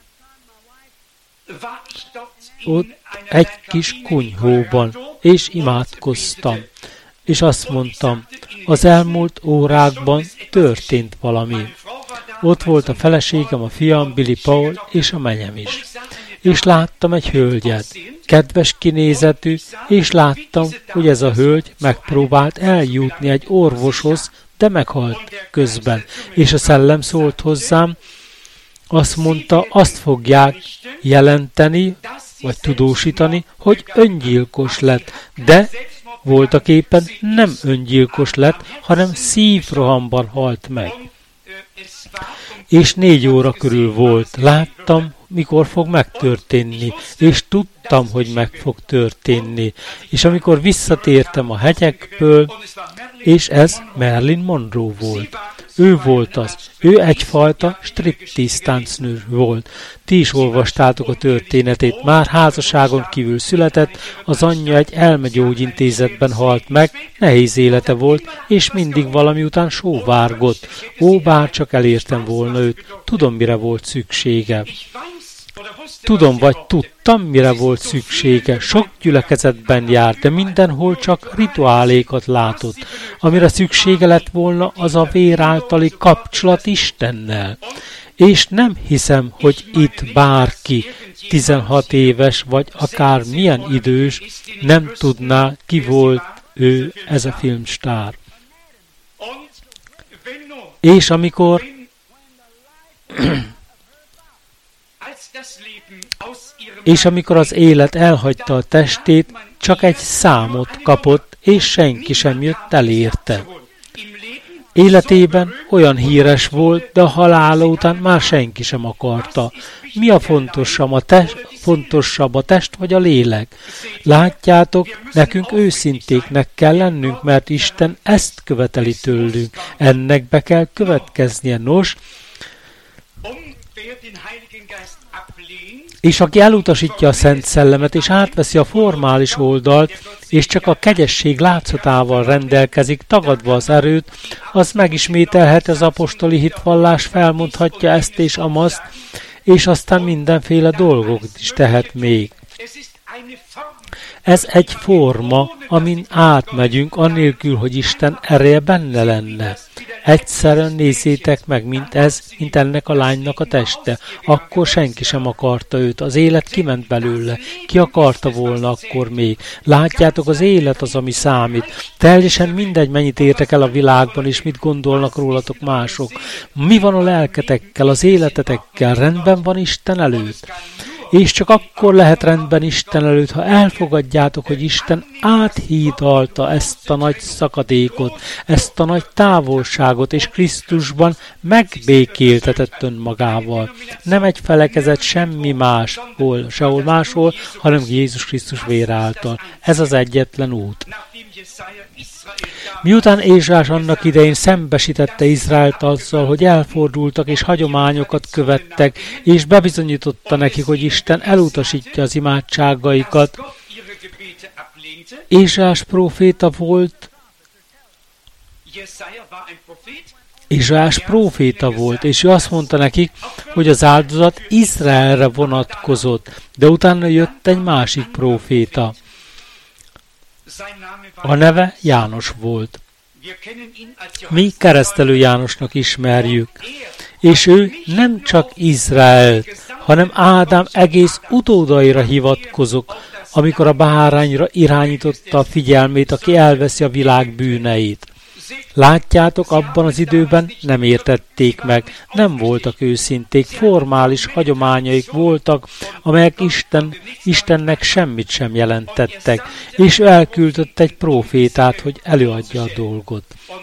ott egy kis kunyhóban, és imádkoztam. És azt mondtam, az elmúlt órákban történt valami. Ott volt a feleségem, a fiam, Billy Paul, és a menyem is. És láttam egy hölgyet, kedves kinézetű, és láttam, hogy ez a hölgy megpróbált eljutni egy orvoshoz, de meghalt közben. És a szellem szólt hozzám, azt mondta, azt fogják jelenteni, vagy tudósítani, hogy öngyilkos lett, de voltaképpen nem öngyilkos lett, hanem szívrohamban halt meg. És 4 óra körül volt. Láttam, mikor fog megtörténni, és tudtam, hogy meg fog történni. És amikor visszatértem a hegyekből, és ez Marilyn Monroe volt. Ő volt az. Ő egyfajta striptease táncnő volt. Ti is olvastátok a történetét. Már házasságon kívül született, az anyja egy elmegyógyintézetben halt meg, nehéz élete volt, és mindig valami után sóvárgott. Ó, bárcsak elértem volna őt. Tudom, mire volt szüksége. Tudom, vagy tudtam, mire volt szüksége. Sok gyülekezetben járt, de mindenhol csak rituálékat látott. Amire szüksége lett volna, az a vér általi kapcsolat Istennel. És nem hiszem, hogy itt bárki, 16 éves, vagy akár milyen idős, nem tudná, ki volt ő, ez a filmstár. És amikor az élet elhagyta a testét, csak egy számot kapott, és senki sem jött elérte. Életében olyan híres volt, de a halála után már senki sem akarta. Mi a fontosabb a test vagy a lélek? Látjátok, nekünk őszintéknek kell lennünk, mert Isten ezt követeli tőlünk. Ennek be kell következnie. Nos, és aki elutasítja a Szent Szellemet, és átveszi a formális oldalt, és csak a kegyesség látszatával rendelkezik, tagadva az erőt, az megismételhet az apostoli hitvallás, felmondhatja ezt és amazt, és aztán mindenféle dolgokat is tehet még. Ez egy forma, amin átmegyünk, annélkül, hogy Isten ereje benne lenne. Egyszerűen nézzétek meg, mint ennek a lánynak a teste. Akkor senki sem akarta őt, az élet kiment belőle. Ki akarta volna akkor még? Látjátok, az élet az, ami számít. Teljesen mindegy, mennyit értek el a világban, és mit gondolnak rólatok mások. Mi van a lelketekkel, az életetekkel? Rendben van Isten előtt? És csak akkor lehet rendben Isten előtt, ha elfogadjátok, hogy Isten áthidalta ezt a nagy szakadékot, ezt a nagy távolságot, és Krisztusban megbékéltetett önmagával. Nem egy felekezet semmi máshol, sehol máshol, hanem Jézus Krisztus vére által. Ez az egyetlen út. Miután Ézsás annak idején szembesítette Izraelt azzal, hogy elfordultak és hagyományokat követtek, és bebizonyította nekik, hogy Isten elutasítja az imádságaikat, Ézsás próféta volt, és ő azt mondta nekik, hogy az áldozat Izraelre vonatkozott, de utána jött egy másik próféta. A neve János volt. Mi Keresztelő Jánosnak ismerjük. És ő nem csak Izraelt, hanem Ádám egész utódaira hivatkozok, amikor a bárányra irányította a figyelmét, aki elveszi a világ bűneit. Látjátok, abban az időben nem értették meg, nem voltak őszinték, formális hagyományaik voltak, amelyek Istennek semmit sem jelentettek, és ő elküldött egy prófétát, hogy előadja a dolgot.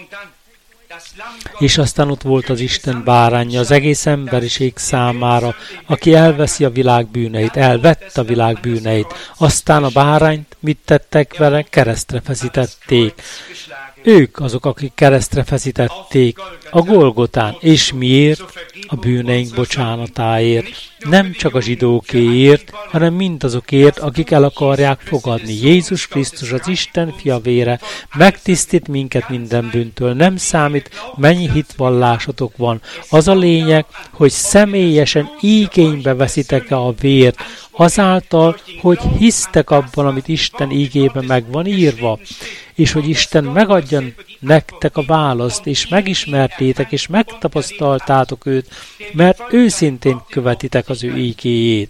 És aztán ott volt az Isten báránja az egész emberiség számára, aki elveszi a világ bűneit, elvette a világ bűneit. Aztán a bárányt mit tettek vele? Keresztre feszítették. Ők azok, akik keresztre feszítették a Golgotán. És miért? A bűneink bocsánatáért. Nem csak a zsidókéért, hanem mindazokért, akik el akarják fogadni. Jézus Krisztus, az Isten fia vére megtisztít minket minden bűntől. Nem számít, mennyi hitvallásotok van. Az a lényeg, hogy személyesen igénybe veszitek-e a vért, azáltal, hogy hisztek abban, amit Isten ígében meg van írva, és hogy Isten megadja nektek a választ, és megismertétek, és megtapasztaltátok őt, mert őszintén követitek az ő ígéjét.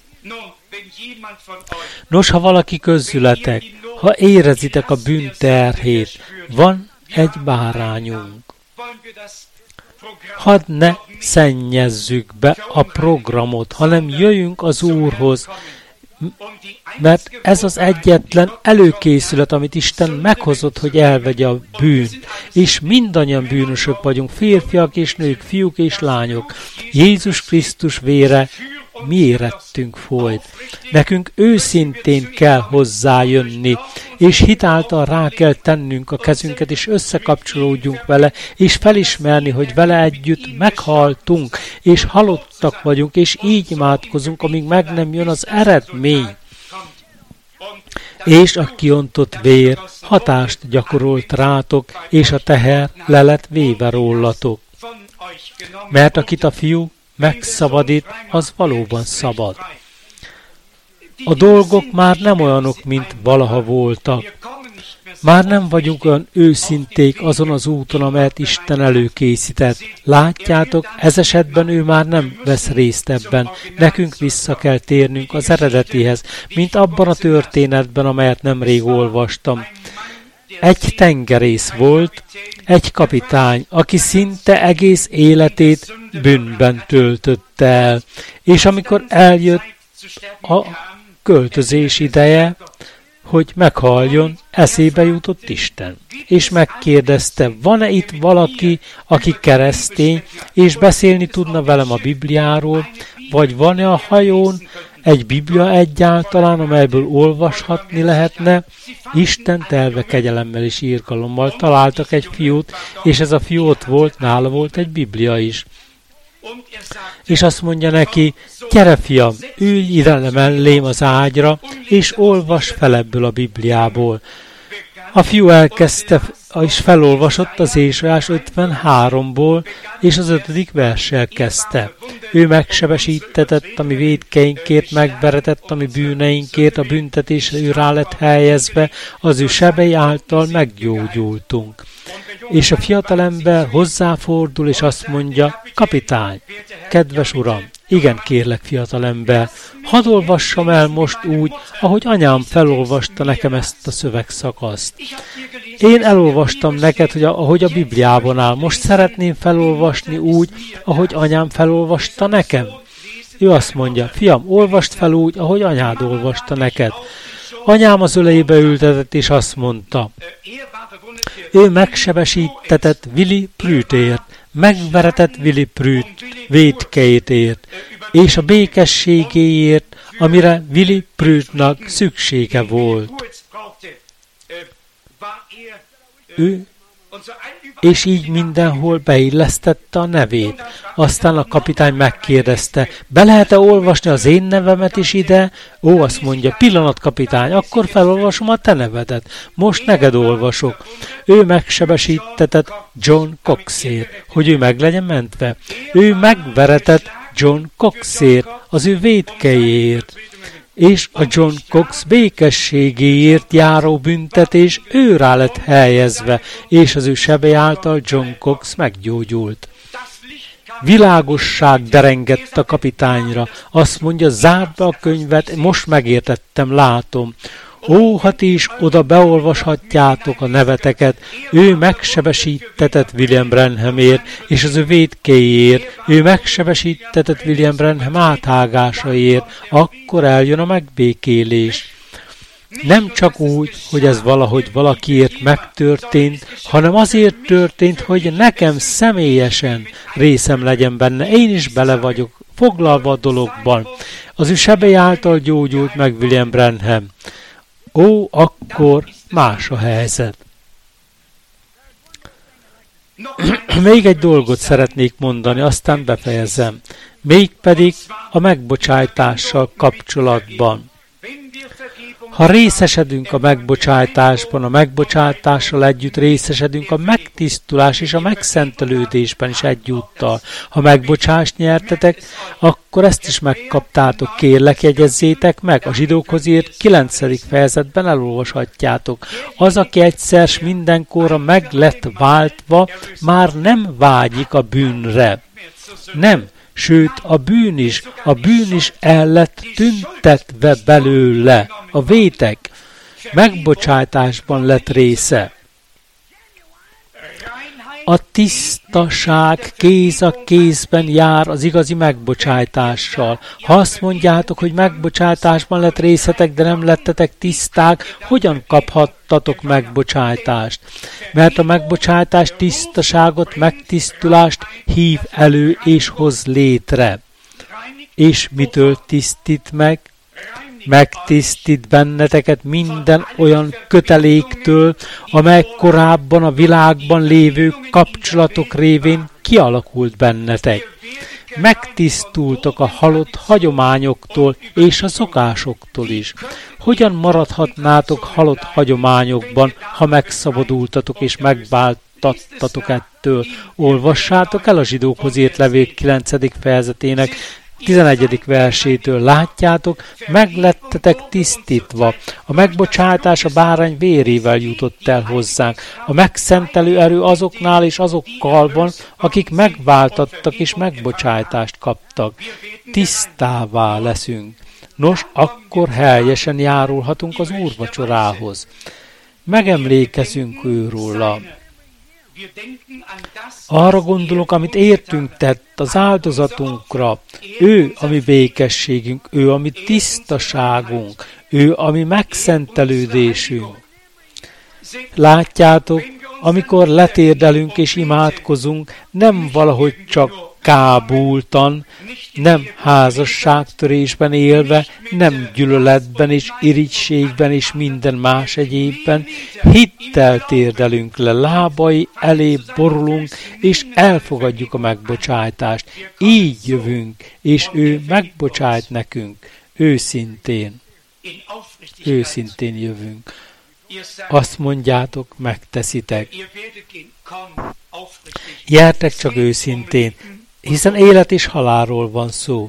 Nos, ha valaki közületek, ha érezitek a bűn terhét, van egy bárányunk. Hadd ne szennyezzük be a programot, hanem jöjjünk az Úrhoz, mert ez az egyetlen előkészület, amit Isten meghozott, hogy elvegye a bűnt. És mindannyian bűnösök vagyunk, férfiak és nők, fiúk és lányok. Jézus Krisztus vére mi érettünk folyt. Nekünk őszintén kell hozzájönni, és hitáltal rá kell tennünk a kezünket, és összekapcsolódjunk vele, és felismerni, hogy vele együtt meghaltunk, és halottak vagyunk, és így imádkozunk, amíg meg nem jön az eredmény. És a kiontott vér hatást gyakorolt rátok, és a teher le lett véve rólatok. Mert akit a fiú megszabadít, az valóban szabad. A dolgok már nem olyanok, mint valaha voltak. Már nem vagyunk olyan őszinték azon az úton, amelyet Isten előkészített. Látjátok, ez esetben ő már nem vesz részt ebben. Nekünk vissza kell térnünk az eredetihez, mint abban a történetben, amelyet nemrég olvastam. Egy tengerész volt, egy kapitány, aki szinte egész életét bűnben töltötte el. És amikor eljött a költözés ideje, hogy meghaljon, eszébe jutott Isten. És megkérdezte, van-e itt valaki, aki keresztény, és beszélni tudna velem a Bibliáról, vagy van-e a hajón egy Biblia egyáltalán, amelyből olvashatni lehetne? Isten terve kegyelemmel és irgalommal találtak egy fiút, és ez a fiú ott volt, nála volt egy Biblia is. És azt mondja neki, gyere fiam, ülj ide mellém az ágyra, és olvas fel ebből a Bibliából. A fiú elkezdte, és felolvasott az Ézsaiás 53-ból, és az 5. verssel kezdte. Ő megsebesítetett, ami vétkeinkért, megveretett, ami bűneinkért, a büntetésre ő rá lett helyezve, az ő sebei által meggyógyultunk. És a fiatalember hozzáfordul, és azt mondja, kapitány, kedves uram, igen, kérlek, fiatalember, hadd olvassam el most úgy, ahogy anyám felolvasta nekem ezt a szövegszakaszt. Én elolvastam neked, hogy ahogy a Bibliában áll. Most szeretném felolvasni úgy, ahogy anyám felolvasta nekem. Ő azt mondja, fiam, olvast fel úgy, ahogy anyád olvasta neked. Anyám az öleibe ültetett, és azt mondta, ő megsebesítetett Willy Prütért, megveretett Willy Prüt vétkeitért, és a békességéért, amire Willy Prütnak szüksége volt. Ő, és így mindenhol beillesztette a nevét. Aztán a kapitány megkérdezte, be lehet-e olvasni az én nevemet is ide? Ó, azt mondja, pillanat kapitány, akkor felolvasom a te nevedet. Most neked olvasok. Ő megsebesítetett John Coxért, hogy ő meg legyen mentve. Ő megveretett John Coxért, az ő vétkeiért. És a John Cox békességéért járó büntetés ő rá lett helyezve, és az ő sebei által John Cox meggyógyult. Világosság derengett a kapitányra. Azt mondja, zárd be a könyvet, most megértettem, látom. Ó, ha ti is oda beolvashatjátok a neveteket, ő megsebesítetett William Branhamért, és az ő vétkeiért, ő megsebesítetett William Branham áthágásaért, akkor eljön a megbékélés. Nem csak úgy, hogy ez valahogy valakiért megtörtént, hanem azért történt, hogy nekem személyesen részem legyen benne. Én is bele vagyok foglalva a dologban. Az ő sebei által gyógyult meg William Branham. Ó, akkor más a helyzet. Még egy dolgot szeretnék mondani, aztán befejezem. Mégpedig a megbocsájtással kapcsolatban. Ha részesedünk a megbocsájtásban, a megbocsájtással együtt részesedünk a megtisztulás és a megszentelődésben is egyúttal. Ha megbocsást nyertetek, akkor ezt is megkaptátok, kérlek, jegyezzétek meg. A Zsidókhoz írt 9. fejezetben elolvashatjátok. Az, aki egyszer s mindenkorra meg lett váltva, már nem vágyik a bűnre. Nem. Sőt, a bűn is el lett tüntetve belőle. A vétek megbocsátásban lett része. A tisztaság kéz a kézben jár az igazi megbocsájtással. Ha azt mondjátok, hogy megbocsátásban lett részetek, de nem lettetek tiszták, hogyan kaphattatok megbocsájtást? Mert a megbocsátás tisztaságot, megtisztulást hív elő és hoz létre. És mitől tisztít meg? Megtisztít benneteket minden olyan köteléktől, amely korábban a világban lévő kapcsolatok révén kialakult bennetek. Megtisztultak a halott hagyományoktól és a szokásoktól is. Hogyan maradhatnátok halott hagyományokban, ha megszabadultatok és megváltattatok ettől? Olvassátok el a Zsidókhoz írt levél 9. fejezetének 11. versétől. Látjátok, meglettetek tisztítva. A megbocsátás a bárány vérével jutott el hozzánk. A megszentelő erő azoknál és azokkal van, akik megváltattak és megbocsátást kaptak. Tisztává leszünk. Nos, akkor helyesen járulhatunk az úrvacsorához. Megemlékezünk őróla. Arra gondolok, amit értünk tett az áldozatunkra. Ő a mi békességünk, ő a mi tisztaságunk, ő a mi megszentelődésünk. Látjátok, amikor letérdelünk és imádkozunk, nem valahogy csak kábultan, nem házasságtörésben élve, nem gyűlöletben és irigységben és minden más egyébben, hittel térdelünk le, lábai elé borulunk, és elfogadjuk a megbocsájtást. Így jövünk, és ő megbocsájt nekünk. Őszintén jövünk. Azt mondjátok, megteszitek. Gyertek csak őszintén, hiszen élet és halálról van szó.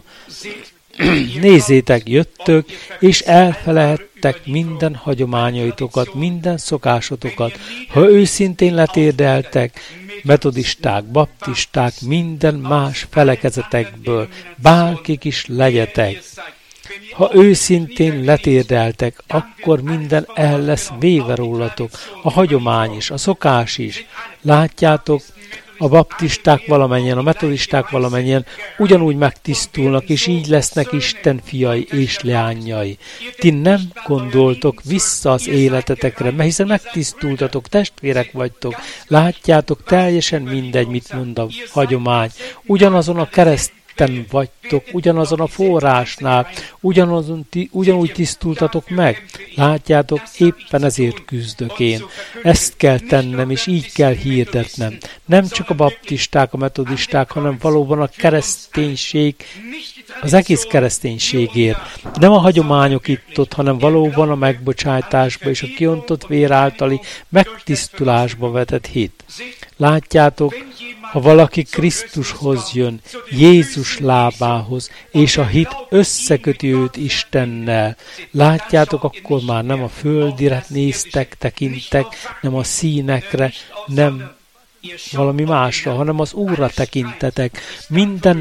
Nézzétek, jöttök, és elfelejtettek minden hagyományaitokat, minden szokásotokat. Ha őszintén letérdeltek, metodisták, baptisták, minden más felekezetekből, bárkik is legyetek. Ha őszintén letérdeltek, akkor minden el lesz véve rólatok, a hagyomány is, a szokás is. Látjátok, a baptisták valamennyien, a metodisták valamennyien ugyanúgy megtisztulnak, és így lesznek Isten fiai és leányai. Ti nem gondoltok vissza az életetekre, mert hiszen megtisztultatok, testvérek vagytok. Látjátok, teljesen mindegy, mit mond a hagyomány. Ugyanazon a kereszten vagytok, ugyanazon a forrásnál, ugyanúgy tisztultatok meg. Látjátok, éppen ezért küzdök én. Ezt kell tennem, és így kell hirdetnem. Nem csak a baptisták, a metodisták, hanem valóban a kereszténység, az egész kereszténységért. Nem a hagyományok itt-ott, hanem valóban a megbocsátásba és a kiontott vér általi megtisztulásba vetett hit. Látjátok, ha valaki Krisztushoz jön, Jézus lábához, és a hit összeköti őt Istennel, látjátok, akkor már nem a földire néztek, tekintek, nem a színekre, nem valami másra, hanem az Úrra tekintetek. Minden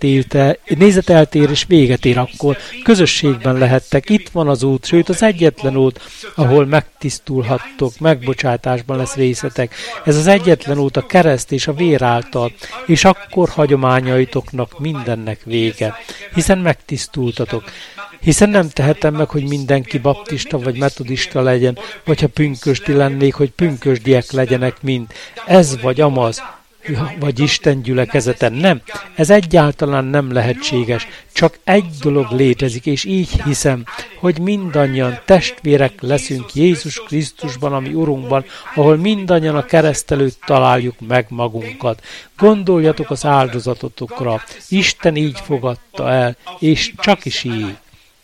nézeteltérés véget ér, akkor közösségben lehettek. Itt van az út, sőt az egyetlen út, ahol megtisztulhattok, megbocsátásban lesz részetek. Ez az egyetlen út a kereszt és a vér által, és akkor hagyományaitoknak mindennek vége, hiszen megtisztultatok. Hiszen nem tehetem meg, hogy mindenki baptista vagy metodista legyen, vagy ha pünkösdi lennék, hogy pünkösdiek legyenek mind. Ez vagy amaz, vagy Isten gyülekezeten. Nem, ez egyáltalán nem lehetséges. Csak egy dolog létezik, és így hiszem, hogy mindannyian testvérek leszünk Jézus Krisztusban, ami Urunkban, ahol mindannyian a kereszt előtt találjuk meg magunkat. Gondoljatok az áldozatotokra. Isten így fogadta el, és csak is így.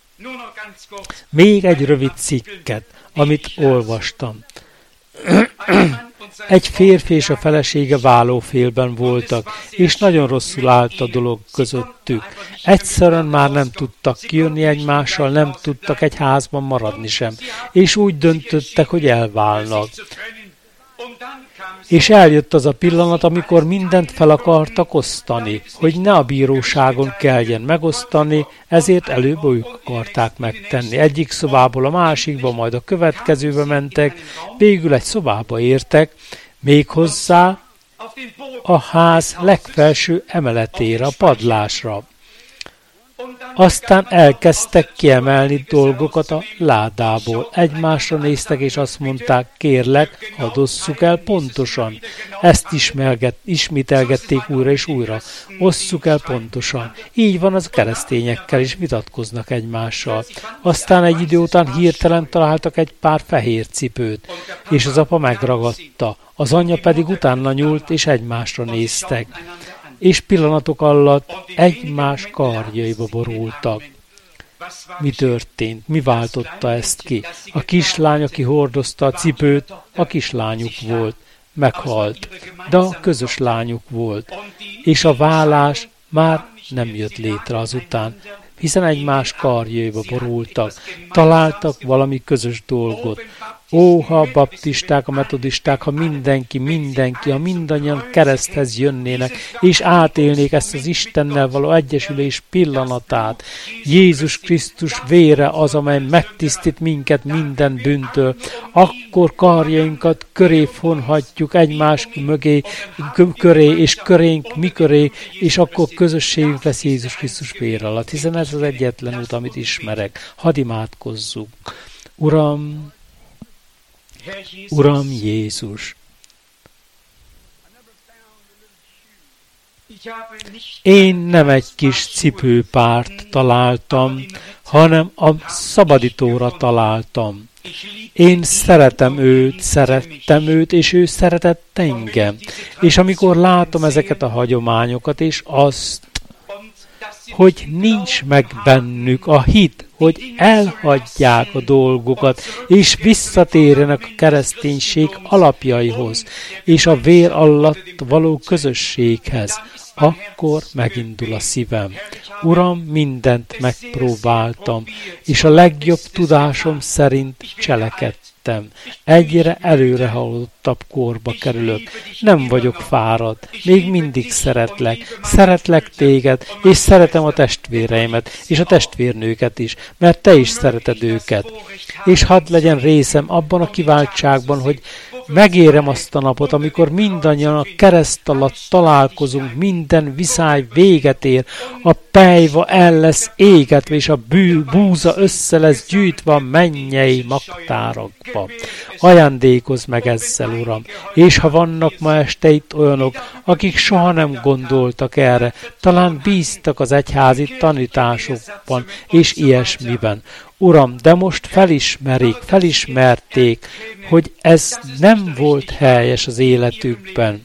Még egy rövid cikket, amit olvastam. Egy férfi és a felesége vállófélben voltak, és nagyon rosszul állt a dolog közöttük. Egyszerűen már nem tudtak kijönni egymással, nem tudtak egy házban maradni sem, és úgy döntöttek, hogy elválnak. És eljött az a pillanat, amikor mindent fel akartak osztani, hogy ne a bíróságon kelljen megosztani, ezért előbb ők akarták megtenni. Egyik szobából a másikba, majd a következőbe mentek, végül egy szobába értek, méghozzá a ház legfelső emeletére, a padlásra. Aztán elkezdtek kiemelni dolgokat a ládából. Egymásra néztek, és azt mondták, kérlek, hadd osszuk el pontosan. Ezt ismételgették újra és újra. Osszuk el pontosan. Így van az a keresztényekkel is, vitatkoznak egymással. Aztán egy idő után hirtelen találtak egy pár fehér cipőt, és az apa megragadta. Az anyja pedig utána nyúlt, és egymásra néztek. És pillanatok alatt egymás karjaiba borultak. Mi történt? Mi váltotta ezt ki? A kislány, aki hordozta a cipőt, a kislányuk volt. Meghalt, de a közös lányuk volt. És a vállás már nem jött létre azután, hiszen egymás karjaiba borultak. Találtak valami közös dolgot. Ó, ha a baptisták, a metodisták, ha mindenki, ha mindannyian kereszthez jönnének, és átélnék ezt az Istennel való egyesülés pillanatát. Jézus Krisztus vére az, amely megtisztít minket minden bűntől, akkor karjainkat köré fonhatjuk egymás mögé, köré, és körénk mi köré, és akkor közösségünk lesz Jézus Krisztus vére alatt, hiszen ez az egyetlen út, amit ismerek. Hadd imádkozzunk. Uram Jézus, én nem egy kis cipőpárt találtam, hanem a szabadítóra találtam. Én szerettem őt, és ő szeretett engem. És amikor látom ezeket a hagyományokat, és azt, hogy nincs meg bennük a hit, hogy elhagyják a dolgokat, és visszatérjenek a kereszténység alapjaihoz, és a vér alatt való közösséghez, akkor megindul a szívem. Uram, mindent megpróbáltam, és a legjobb tudásom szerint cselekedtem. Egyre előrehaladottabb korba kerülök. Nem vagyok fáradt, még mindig szeretlek téged, és szeretem a testvéreimet, és a testvérnőket is, mert te is szereted őket. És hadd legyen részem abban a kiváltságban, hogy megérem azt a napot, amikor mindannyian a kereszt alatt találkozunk, minden viszály véget ér, a pelyva el lesz égetve, és a búza össze lesz gyűjtve a mennyei magtárakba. Ajándékozz meg ezzel, Uram, és ha vannak ma este itt olyanok, akik soha nem gondoltak erre, talán bíztak az egyházi tanításokban, és ilyesmiben. Uram, de most felismerték, hogy ez nem volt helyes az életükben.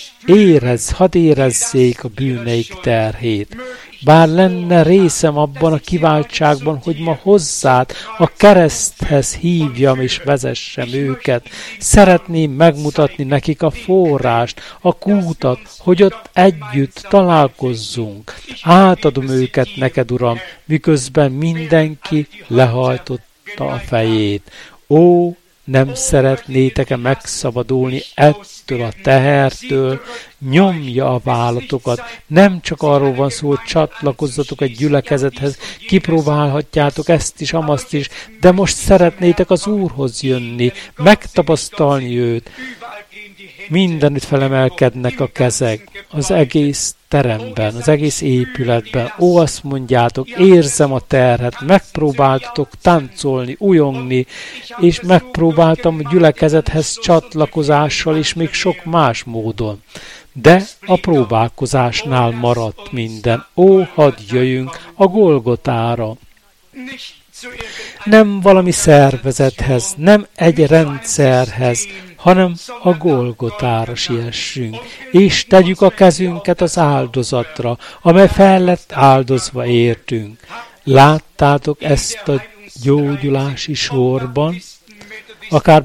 Hadd érezzék a bűneik terhét. Bár lenne részem abban a kiváltságban, hogy ma hozzád a kereszthez hívjam és vezessem őket. Szeretném megmutatni nekik a forrást, a kútat, hogy ott együtt találkozzunk. Átadom őket neked, Uram, miközben mindenki lehajtotta a fejét. Ó, nem szeretnétek-e megszabadulni ettől a tehertől? Nyomja a vállatokat. Nem csak arról van szó, hogy csatlakozzatok egy gyülekezethez, kipróbálhatjátok ezt is, amazt is, de most szeretnétek az Úrhoz jönni, megtapasztalni őt. Mindenütt felemelkednek a kezek, az egész teremben, az egész épületben. Ó, azt mondjátok, érzem a terhet, megpróbáltatok táncolni, ujjongni, és megpróbáltam a gyülekezethez csatlakozással, és még sok más módon. De a próbálkozásnál maradt minden. Ó, hadd jöjjünk a Golgotára. Nem valami szervezethez, nem egy rendszerhez, hanem a Golgotára siessünk, és tegyük a kezünket az áldozatra, amely fel lett áldozva értünk. Láttátok ezt a gyógyulási sorban? Akár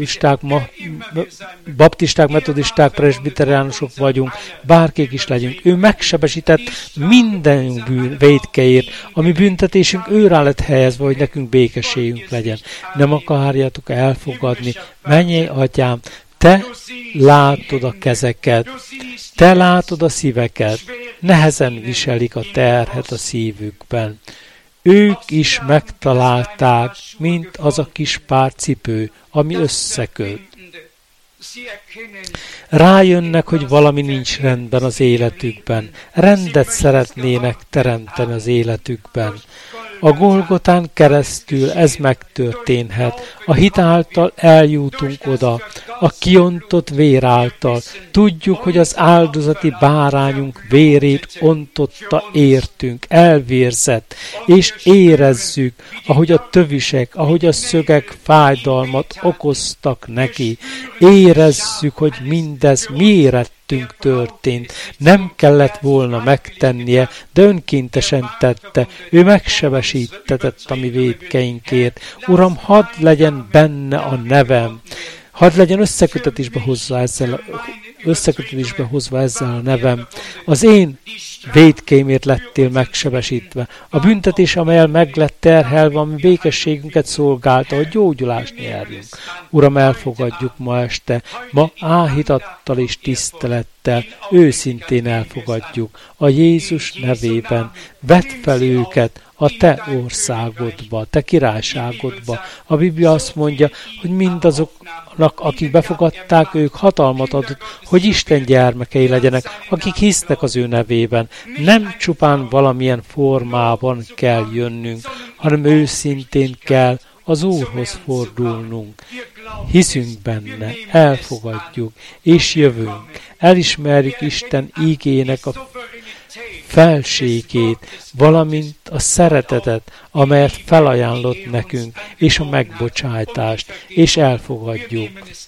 baptisták, metodisták, presbiteriánusok vagyunk, bárkik is legyünk. Ő megsebesített minden vétkeért, ami büntetésünk őrá lett helyezve, hogy nekünk békességünk legyen. Nem akarjátok elfogadni, mennyei atyám, te látod a kezeket, te látod a szíveket, nehezen viselik a terhet a szívükben. Ők is megtalálták, mint az a kis pár cipő, ami összeköt. Rájönnek, hogy valami nincs rendben az életükben. Rendet szeretnének teremteni az életükben. A Golgotán keresztül ez megtörténhet. A hit által eljutunk oda, a kiontott vér által. Tudjuk, hogy az áldozati bárányunk vérét ontotta értünk, elvérzett, és érezzük, ahogy a tövisek, ahogy a szögek fájdalmat okoztak neki. Érezzük, hogy mindez miért történt. Nem kellett volna megtennie, de önkéntesen tette. Ő megsebesítetett a mi vétkeinkért. Uram, hadd legyen benne a nevem. Hadd legyen összekötetésbe hozva ezzel a nevem. Az én vétkeimért lettél megsebesítve. A büntetés, amelyel meg lett terhelve, ami békességünket szolgálta, hogy gyógyulást nyerjünk. Uram, elfogadjuk ma este, ma áhítattal és tisztelettel, őszintén elfogadjuk. A Jézus nevében vedd fel őket a te országodba, a te királyságodba. A Biblia azt mondja, hogy mindazoknak, akik befogadták, ők hatalmat adott, hogy Isten gyermekei legyenek, akik hisznek az ő nevében. Nem csupán valamilyen formában kell jönnünk, hanem őszintén kell az Úrhoz fordulnunk. Hiszünk benne, elfogadjuk, és jövünk. Elismerjük Isten ígének a felségét, valamint a szeretetet, amelyet felajánlott nekünk, és a megbocsájtást, és elfogadjuk.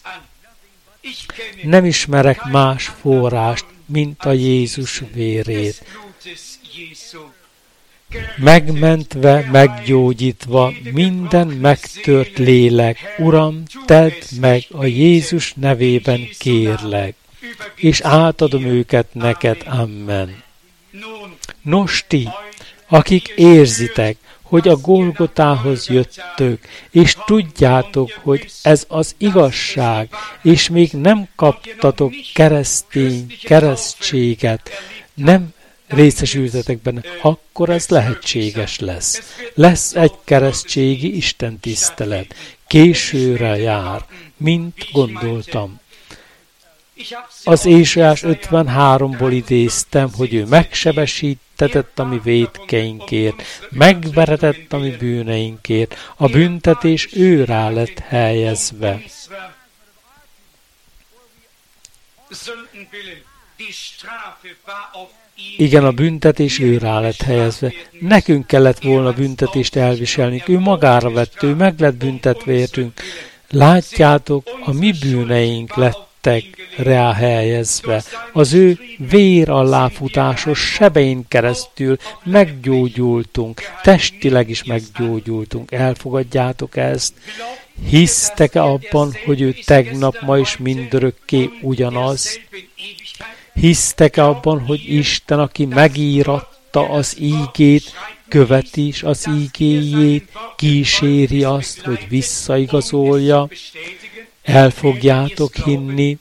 Nem ismerek más forrást, mint a Jézus vérét. Megmentve, meggyógyítva, minden megtört lélek, Uram, tedd meg a Jézus nevében, kérlek, és átadom őket neked, amen. Nos ti, akik érzitek, hogy a Golgotához jöttök, és tudjátok, hogy ez az igazság, és még nem kaptatok keresztséget, nem részesültetek benne, akkor ez lehetséges lesz. Lesz egy keresztségi istentisztelet. Későre jár, mint gondoltam. Az Ézsaiás 53-ból idéztem, hogy ő megsebesítetett a mi vétkeinkért, megveretett a mi bűneinkért, a büntetés őrá lett helyezve. Igen, a büntetés őrá lett helyezve. Nekünk kellett volna büntetést elviselni. Ő magára vett, ő meg lett büntetve értünk. Látjátok, a mi bűneink lettek rá helyezve. Az ő vér aláfutásos sebein keresztül meggyógyultunk, testileg is meggyógyultunk. Elfogadjátok ezt? Hisztek-e abban, hogy ő tegnap, ma is mindörökké ugyanaz? Hisztek-e abban, hogy Isten, aki megíratta az ígét, követi is az ígéjét, kíséri azt, hogy visszaigazolja? El fogjátok hinni?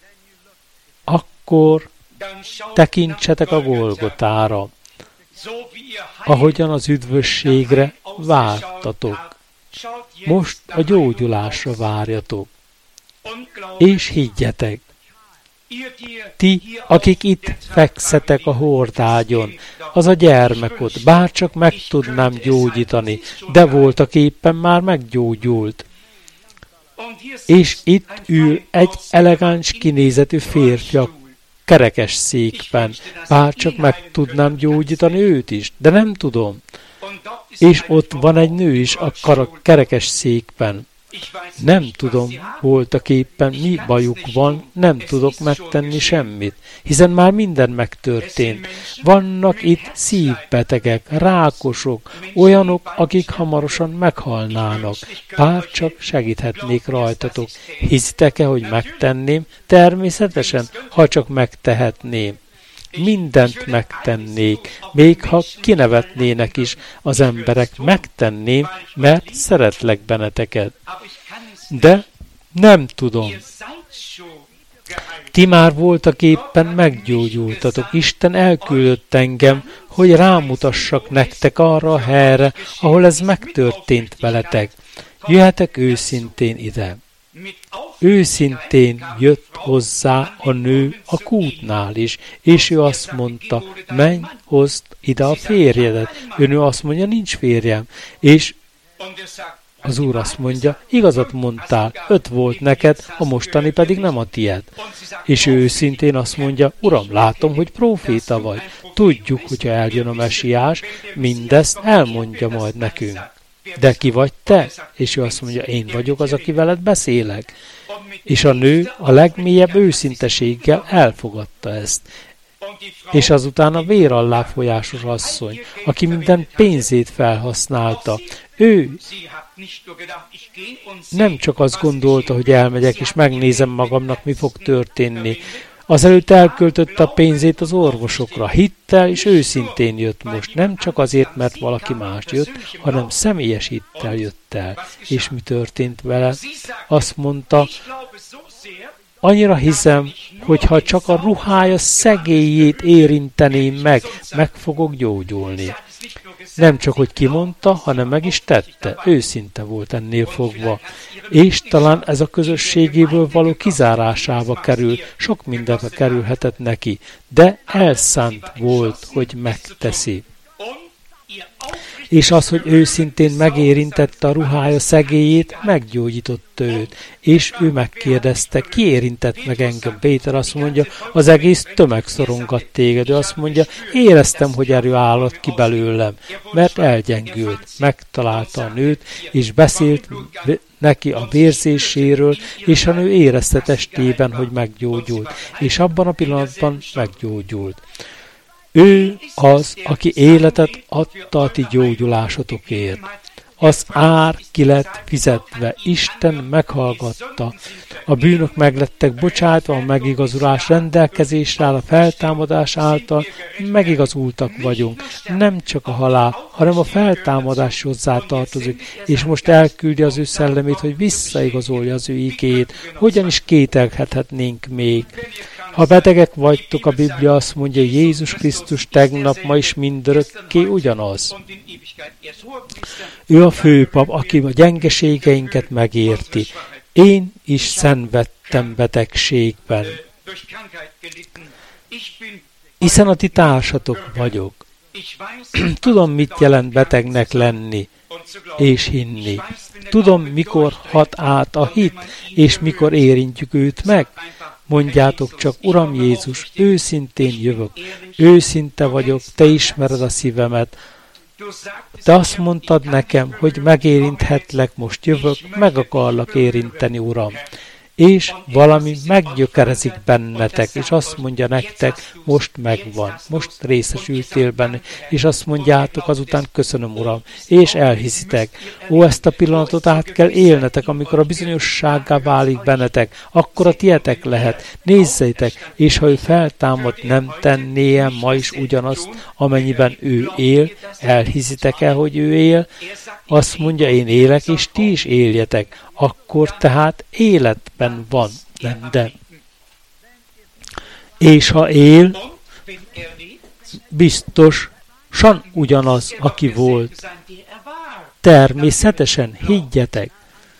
Akkor tekintsetek a Golgotára, ahogyan az üdvösségre vártatok. Most a gyógyulásra várjatok, és higgyetek. Ti, akik itt fekszetek a hordágyon, az a gyermekot, bárcsak meg tudnám gyógyítani, de voltak éppen már meggyógyult. És itt ül egy elegáns kinézetű férfi a kerekes székben, bárcsak meg tudnám gyógyítani őt is, de nem tudom. És ott van egy nő is a kerekes székben. Nem tudom, voltak éppen mi bajuk van, nem tudok megtenni semmit, hiszen már minden megtörtént. Vannak itt szívbetegek, rákosok, olyanok, akik hamarosan meghalnának. Bárcsak segíthetnék rajtatok. Hiszitek-e, hogy megtenném? Természetesen, ha csak megtehetném. Mindent megtennék, még ha kinevetnének is az emberek, megtenném, mert szeretlek benneteket. De nem tudom. Ti már voltak éppen meggyógyultatok. Isten elküldött engem, hogy rámutassak nektek arra a helyre, ahol ez megtörtént veletek. Jöhetek őszintén ide. Őszintén jött hozzá a nő a kútnál is, és ő azt mondta, menj, hozd ide a férjedet. Ő nő azt mondja, nincs férjem. És az Úr azt mondja, igazat mondtál, 5 volt neked, a mostani pedig nem a tied. És ő őszintén azt mondja, Uram, látom, hogy próféta vagy. Tudjuk, hogyha eljön a Mesiás, mindezt elmondja majd nekünk. De ki vagy te? És ő azt mondja, én vagyok az, aki veled beszélek. És a nő a legmélyebb őszinteséggel elfogadta ezt. És azután a véralláfolyásos asszony, aki minden pénzét felhasználta, ő nem csak azt gondolta, hogy elmegyek és megnézem magamnak, mi fog történni. Azelőtt elköltötte a pénzét az orvosokra, hittel és őszintén jött most. Nem csak azért, mert valaki más jött, hanem személyes hittel jött el. És mi történt vele? Azt mondta, annyira hiszem, hogy ha csak a ruhája szegélyét érinteném meg fogok gyógyulni. Nem csak, hogy kimondta, hanem meg is tette. Őszinte volt ennél fogva. És talán ez a közösségéből való kizárásába kerül, sok mindenbe kerülhetett neki, de elszánt volt, hogy megteszi. És az, hogy őszintén megérintette a ruhája szegélyét, meggyógyította őt. És ő megkérdezte, ki érintett meg engem? Péter azt mondja, az egész tömeg szorongat téged. Ő azt mondja, éreztem, hogy erő állott ki belőlem, mert elgyengült. Megtalálta a nőt, és beszélt neki a vérzéséről, és a nő érezte testében, hogy meggyógyult. És abban a pillanatban meggyógyult. Ő az, aki életet adta a ti gyógyulásotokért. Az ár ki lett fizetve, Isten meghallgatta. A bűnök meglettek bocsátva, a megigazulás rendelkezésre áll, a feltámadás által megigazultak vagyunk. Nem csak a halál, hanem a feltámadás hozzá tartozik, és most elküldi az ő szellemét, hogy visszaigazolja az ő igéjét. Hogyan is kételkedhetnénk még? Ha betegek vagytok, a Biblia azt mondja, Jézus Krisztus tegnap, ma is mindörökké ugyanaz. Ő a főpap, aki a gyengeségeinket megérti. Én is szenvedtem betegségben. Hiszen a ti társatok vagyok. Tudom, mit jelent betegnek lenni és hinni. Tudom, mikor hat át a hit, és mikor érintjük őt meg. Mondjátok csak, Uram Jézus, őszintén jövök, őszinte vagyok, te ismered a szívemet. Te azt mondtad nekem, hogy megérinthetlek, most jövök, meg akarlak érinteni, Uram. És valami meggyökerezik bennetek, és azt mondja nektek, most megvan, most részesültél benne, és azt mondjátok azután, köszönöm, Uram, és elhiszitek. Ó, ezt a pillanatot át kell élnetek, amikor a bizonyossággá válik bennetek, akkor a tietek lehet. Nézzétek, és ha ő feltámad, nem tenné ma is ugyanazt, amennyiben ő él, elhiszitek-e, hogy ő él? Azt mondja, én élek, és ti is éljetek. Akkor tehát életben van, nem de. És ha él, biztosan ugyanaz, aki volt. Természetesen, higgyetek.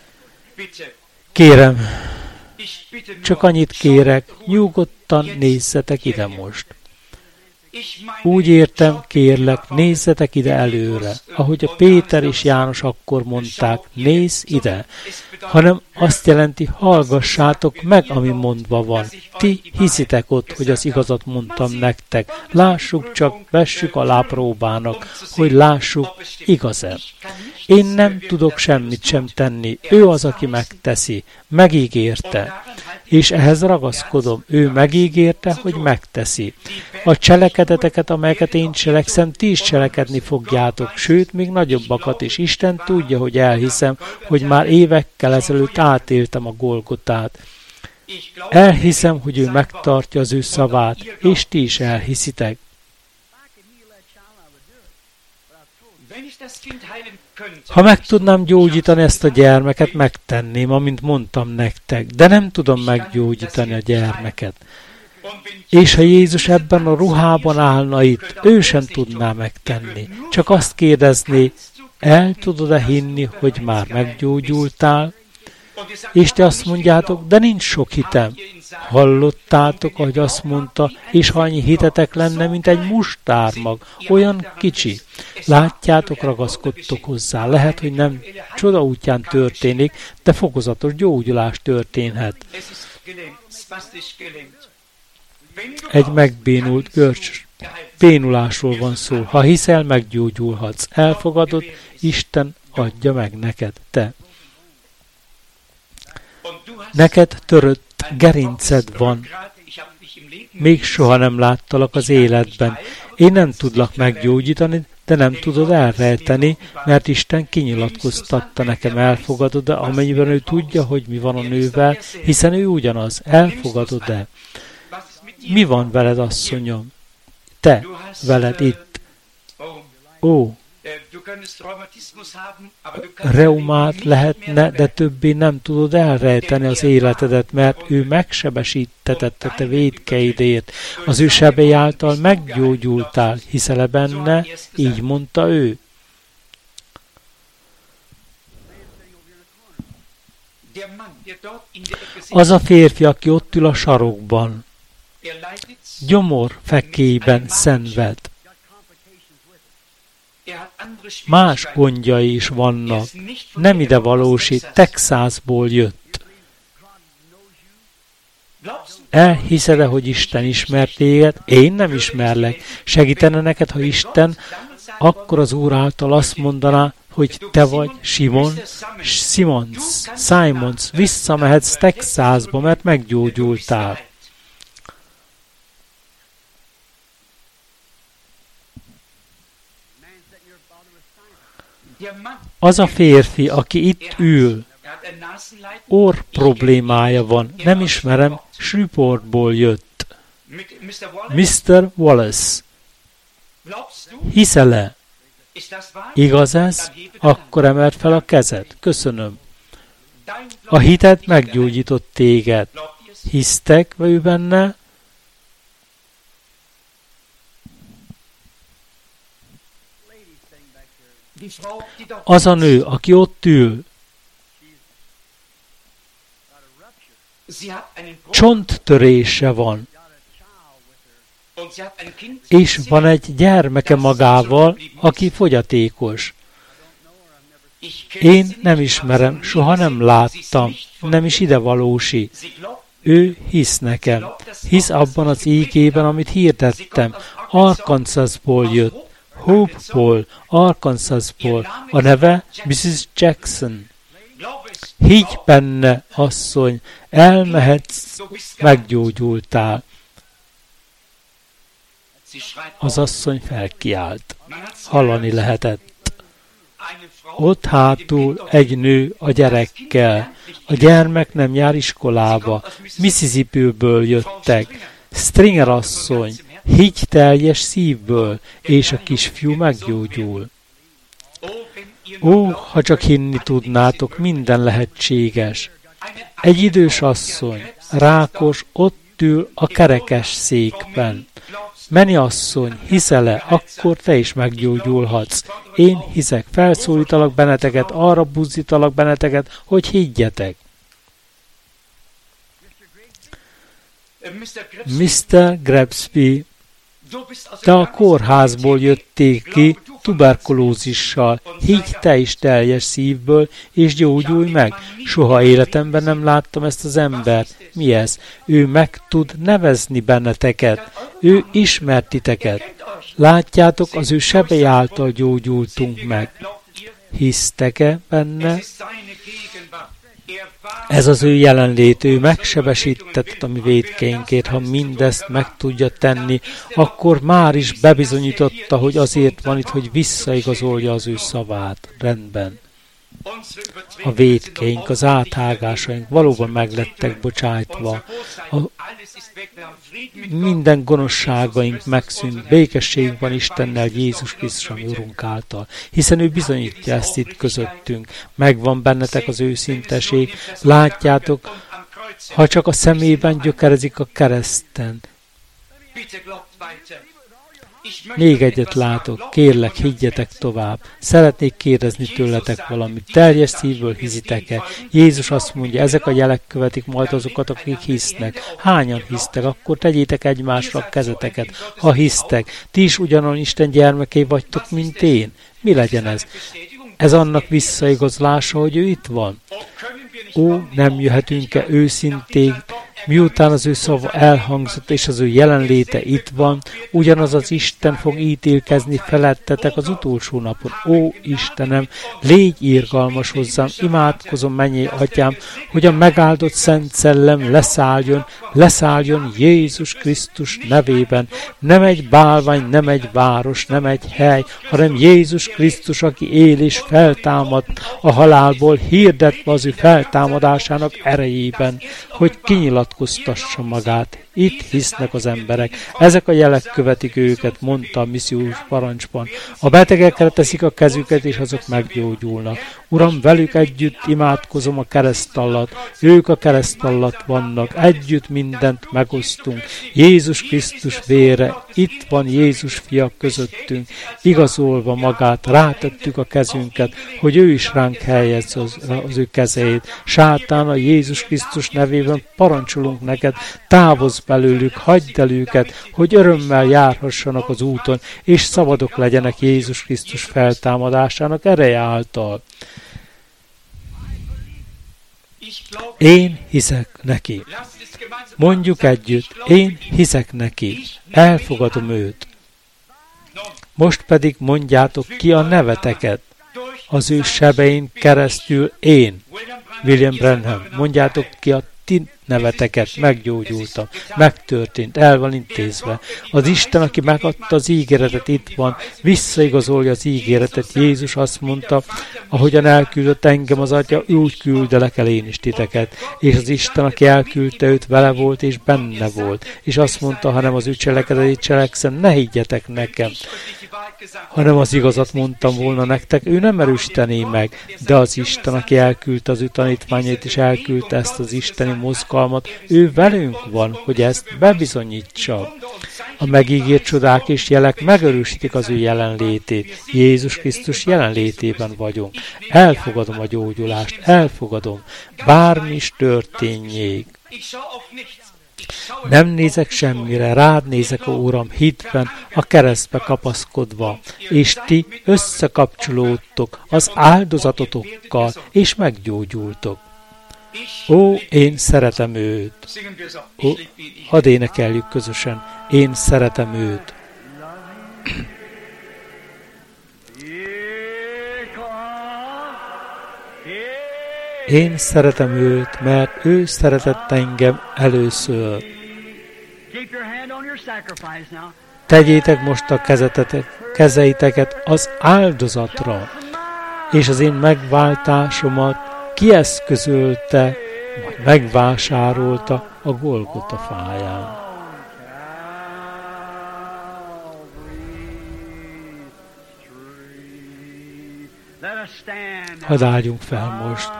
Kérem, csak annyit kérek, nyugodtan nézzetek ide most. Úgy értem, kérlek, nézzetek ide előre, ahogy a Péter és János akkor mondták, nézz ide, hanem azt jelenti, hallgassátok meg, ami mondva van. Ti hiszitek ott, hogy az igazat mondtam nektek. Lássuk csak, vessük alá próbának, hogy lássuk, igaz-e. Én nem tudok semmit sem tenni, ő az, aki megteszi, megígérte. És ehhez ragaszkodom, ő megígérte, hogy megteszi. A cselekedeteket, amelyeket én cselekszem, ti is cselekedni fogjátok, sőt, még nagyobbakat is. Isten tudja, hogy elhiszem, hogy már évekkel ezelőtt átéltem a Golgotát. Elhiszem, hogy ő megtartja az ő szavát, és ti is elhiszitek. Ha meg tudnám gyógyítani ezt a gyermeket, megtenném, amint mondtam nektek, de nem tudom meggyógyítani a gyermeket. És ha Jézus ebben a ruhában állna itt, ő sem tudná megtenni. Csak azt kérdezné, el tudod-e hinni, hogy már meggyógyultál? És te azt mondjátok, de nincs sok hitem. Hallottátok, ahogy azt mondta, és ha annyi hitetek lenne, mint egy mustármag, olyan kicsi. Látjátok, ragaszkodtok hozzá. Lehet, hogy nem csoda útján történik, de fokozatos gyógyulás történhet. Egy megbénult görcs bénulásról van szó. Ha hiszel, meggyógyulhatsz. Elfogadod, Isten adja meg neked, te. Neked törött gerinced van. Még soha nem láttalak az életben. Én nem tudlak meggyógyítani, de nem tudod elrejteni, mert Isten kinyilatkoztatta nekem, elfogadod-e, amennyiben ő tudja, hogy mi van a nővel, hiszen ő ugyanaz. Elfogadod-e? Mi van veled, asszonyom? Te, veled itt. Ó, reumát lehetne, de többé nem tudod elrejteni az életedet, mert ő megsebesítetett a te vétkeidért. Az ő sebei által meggyógyultál, hiszel-e benne? Így mondta ő. Az a férfi, aki ott ül a sarokban, gyomor fekélyben szenved. Más gondjai is vannak. Nem ide valósít, Texasból jött. Elhiszed-e, hogy Isten ismert téged? Én nem ismerlek. Segítene neked, ha Isten, akkor az Úr által azt mondaná, hogy te vagy Simons, visszamehetsz Texasba, mert meggyógyultál. Az a férfi, aki itt ül, orr problémája van, nem ismerem, Shreveportból jött. Mr. Wallace, hiszel-e? Igaz ez? Akkor emeld fel a kezed. Köszönöm. A hited meggyógyított téged. Hisztek ő benne? Az a nő, aki ott ül, csonttörése van, és van egy gyermeke magával, aki fogyatékos. Én nem ismerem, soha nem láttam, nem is ide valósi. Ő hisz nekem. Hisz abban az ígében, amit hirdettem. Arkansasból jött. Hope-ból, Arkansasból. A neve Mrs. Jackson. Higgy benne, asszony, elmehetsz, meggyógyultál. Az asszony felkiált. Hallani lehetett. Ott hátul egy nő a gyerekkel. A gyermek nem jár iskolába. Mississippi-ből jöttek. Stringer asszony, higgy teljes szívből, és a kisfiú meggyógyul. Ó, ha csak hinni tudnátok, minden lehetséges. Egy idős asszony, rákos, ott ül a kerekes székben. Meni asszony, hiszel-e, akkor te is meggyógyulhatsz. Én hiszek, felszólítalak benneteket, arra buzdítalak benneteket, hogy higgyetek. Mr. Grebsby, te a kórházból jöttél ki tuberkulózissal. Higgy te is teljes szívből, és gyógyulj meg. Soha életemben nem láttam ezt az embert. Mi ez? Ő meg tud nevezni benneteket. Ő ismert titeket. Látjátok, az ő sebei által gyógyultunk meg. Hisztek-e benne? Ez az ő jelenlét, ő megsebesített a mi vétkeinkért. Ha mindezt meg tudja tenni, akkor már is bebizonyította, hogy azért van itt, hogy visszaigazolja az ő szavát. Rendben. A vétkeink, az áthágásaink valóban meglettek bocsájtva. Minden gonoszságaink megszűnt, békességünk van Istennel, Jézus Krisztus, ami Urunk által. Hiszen ő bizonyítja ezt itt közöttünk. Megvan bennetek az őszinteség. Látjátok, ha csak a szemében gyökerezik a kereszten. Még egyet látok, kérlek, higgyetek tovább. Szeretnék kérdezni tőletek valamit. Teljes szívből hiszitek-e? Jézus azt mondja, ezek a jelek követik majd azokat, akik hisznek. Hányan hisztek? Akkor tegyétek egymásra a kezeteket, ha hisztek. Ti is ugyanon Isten gyermekei vagytok, mint én. Mi legyen ez? Ez annak visszaigazlása, hogy ő itt van. Ó, nem jöhetünk-e őszintén, miután az ő szava elhangzott, és az ő jelenléte itt van, ugyanaz az Isten fog ítélkezni felettetek az utolsó napon. Ó, Istenem, légy irgalmas hozzám, imádkozom, mennyei Atyám, hogy a megáldott Szent Szellem leszálljon Jézus Krisztus nevében. Nem egy bálvány, nem egy város, nem egy hely, hanem Jézus Krisztus, aki él és feltámad a halálból, hirdetve az ő feltámadásának erejében, hogy kinyilatkoztassa magát. Itt hisznek az emberek. Ezek a jelek követik őket, mondta a missziós parancsban. A betegekre teszik a kezüket, és azok meggyógyulnak. Uram, velük együtt imádkozom a kereszt alatt. Ők a kereszt alatt vannak. Együtt mindent megosztunk. Jézus Krisztus vére. Itt van Jézus fia közöttünk. Igazolva magát, rátettük a kezünket, hogy ő is ránk helyezze az ő kezeit. Sátán, a Jézus Krisztus nevében parancsolunk neked, távozz belőlük, hagyd el őket, hogy örömmel járhassanak az úton, és szabadok legyenek Jézus Krisztus feltámadásának ereje által. Én hiszek neki. Mondjuk együtt, én hiszek neki. Elfogadom őt. Most pedig mondjátok ki a neveteket. Az ő sebein keresztül én, William Branham, mondjátok ki a ti neveteket, meggyógyultam, megtörtént, el van intézve. Az Isten, aki megadta az ígéretet, itt van, visszaigazolja az ígéretet. Jézus azt mondta, ahogyan elküldött engem az Atya, úgy küldelek el én is titeket. És az Isten, aki elküldte őt, vele volt és benne volt. És azt mondta, hanem az ő cselekedetét cselekszem, ne higgyetek nekem. Hanem az igazat mondtam volna nektek, ő nem erősítené meg, de az Isten, aki elküldte az ő tanítványait, és elküldte ezt az isteni mozgalmat, ő velünk van, hogy ezt bebizonyítsa. A megígért csodák és jelek megerősítik az ő jelenlétét. Jézus Krisztus jelenlétében vagyunk. Elfogadom a gyógyulást, elfogadom. Bármi is történjék. Nem nézek semmire, rád nézek, ó Uram, hitben, a keresztbe kapaszkodva, és ti összekapcsolódtok az áldozatotokkal, és meggyógyultok. Ó, én szeretem őt. Ó, hadd énekeljük közösen. Én szeretem őt. Én szeretem őt, mert ő szeretett engem először. Tegyétek most a kezeiteket az áldozatra, és az én megváltásomat kieszközölte, vagy megvásárolta a Golgota fáján. Hadd álljunk fel most.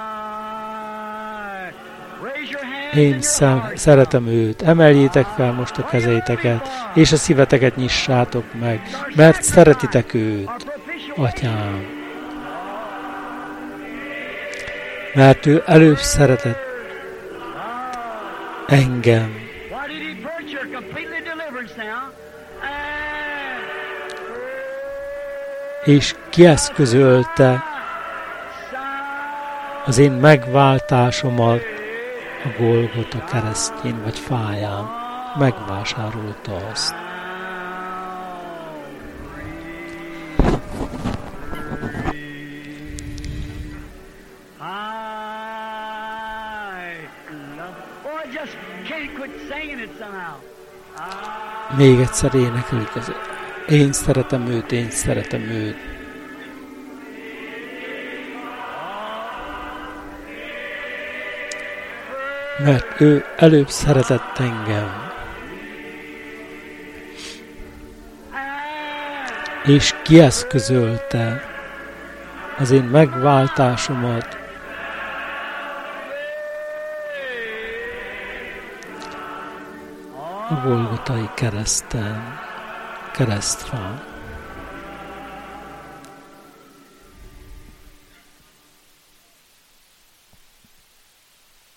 Én szeretem őt. Emeljétek fel most a kezeiteket, és a szíveteket nyissátok meg, mert szeretitek őt, Atyám. Mert ő előbb szeretett engem. És kieszközölte az én megváltásomat a Golgota keresztjén vagy fáján. Megvásárolta azt. Még egyszer énekelik az én szeretem őt, én szeretem őt. Mert ő előbb szeretett engem. És kieszközölte az én megváltásomat a Golgotai kereszten. kereszt van.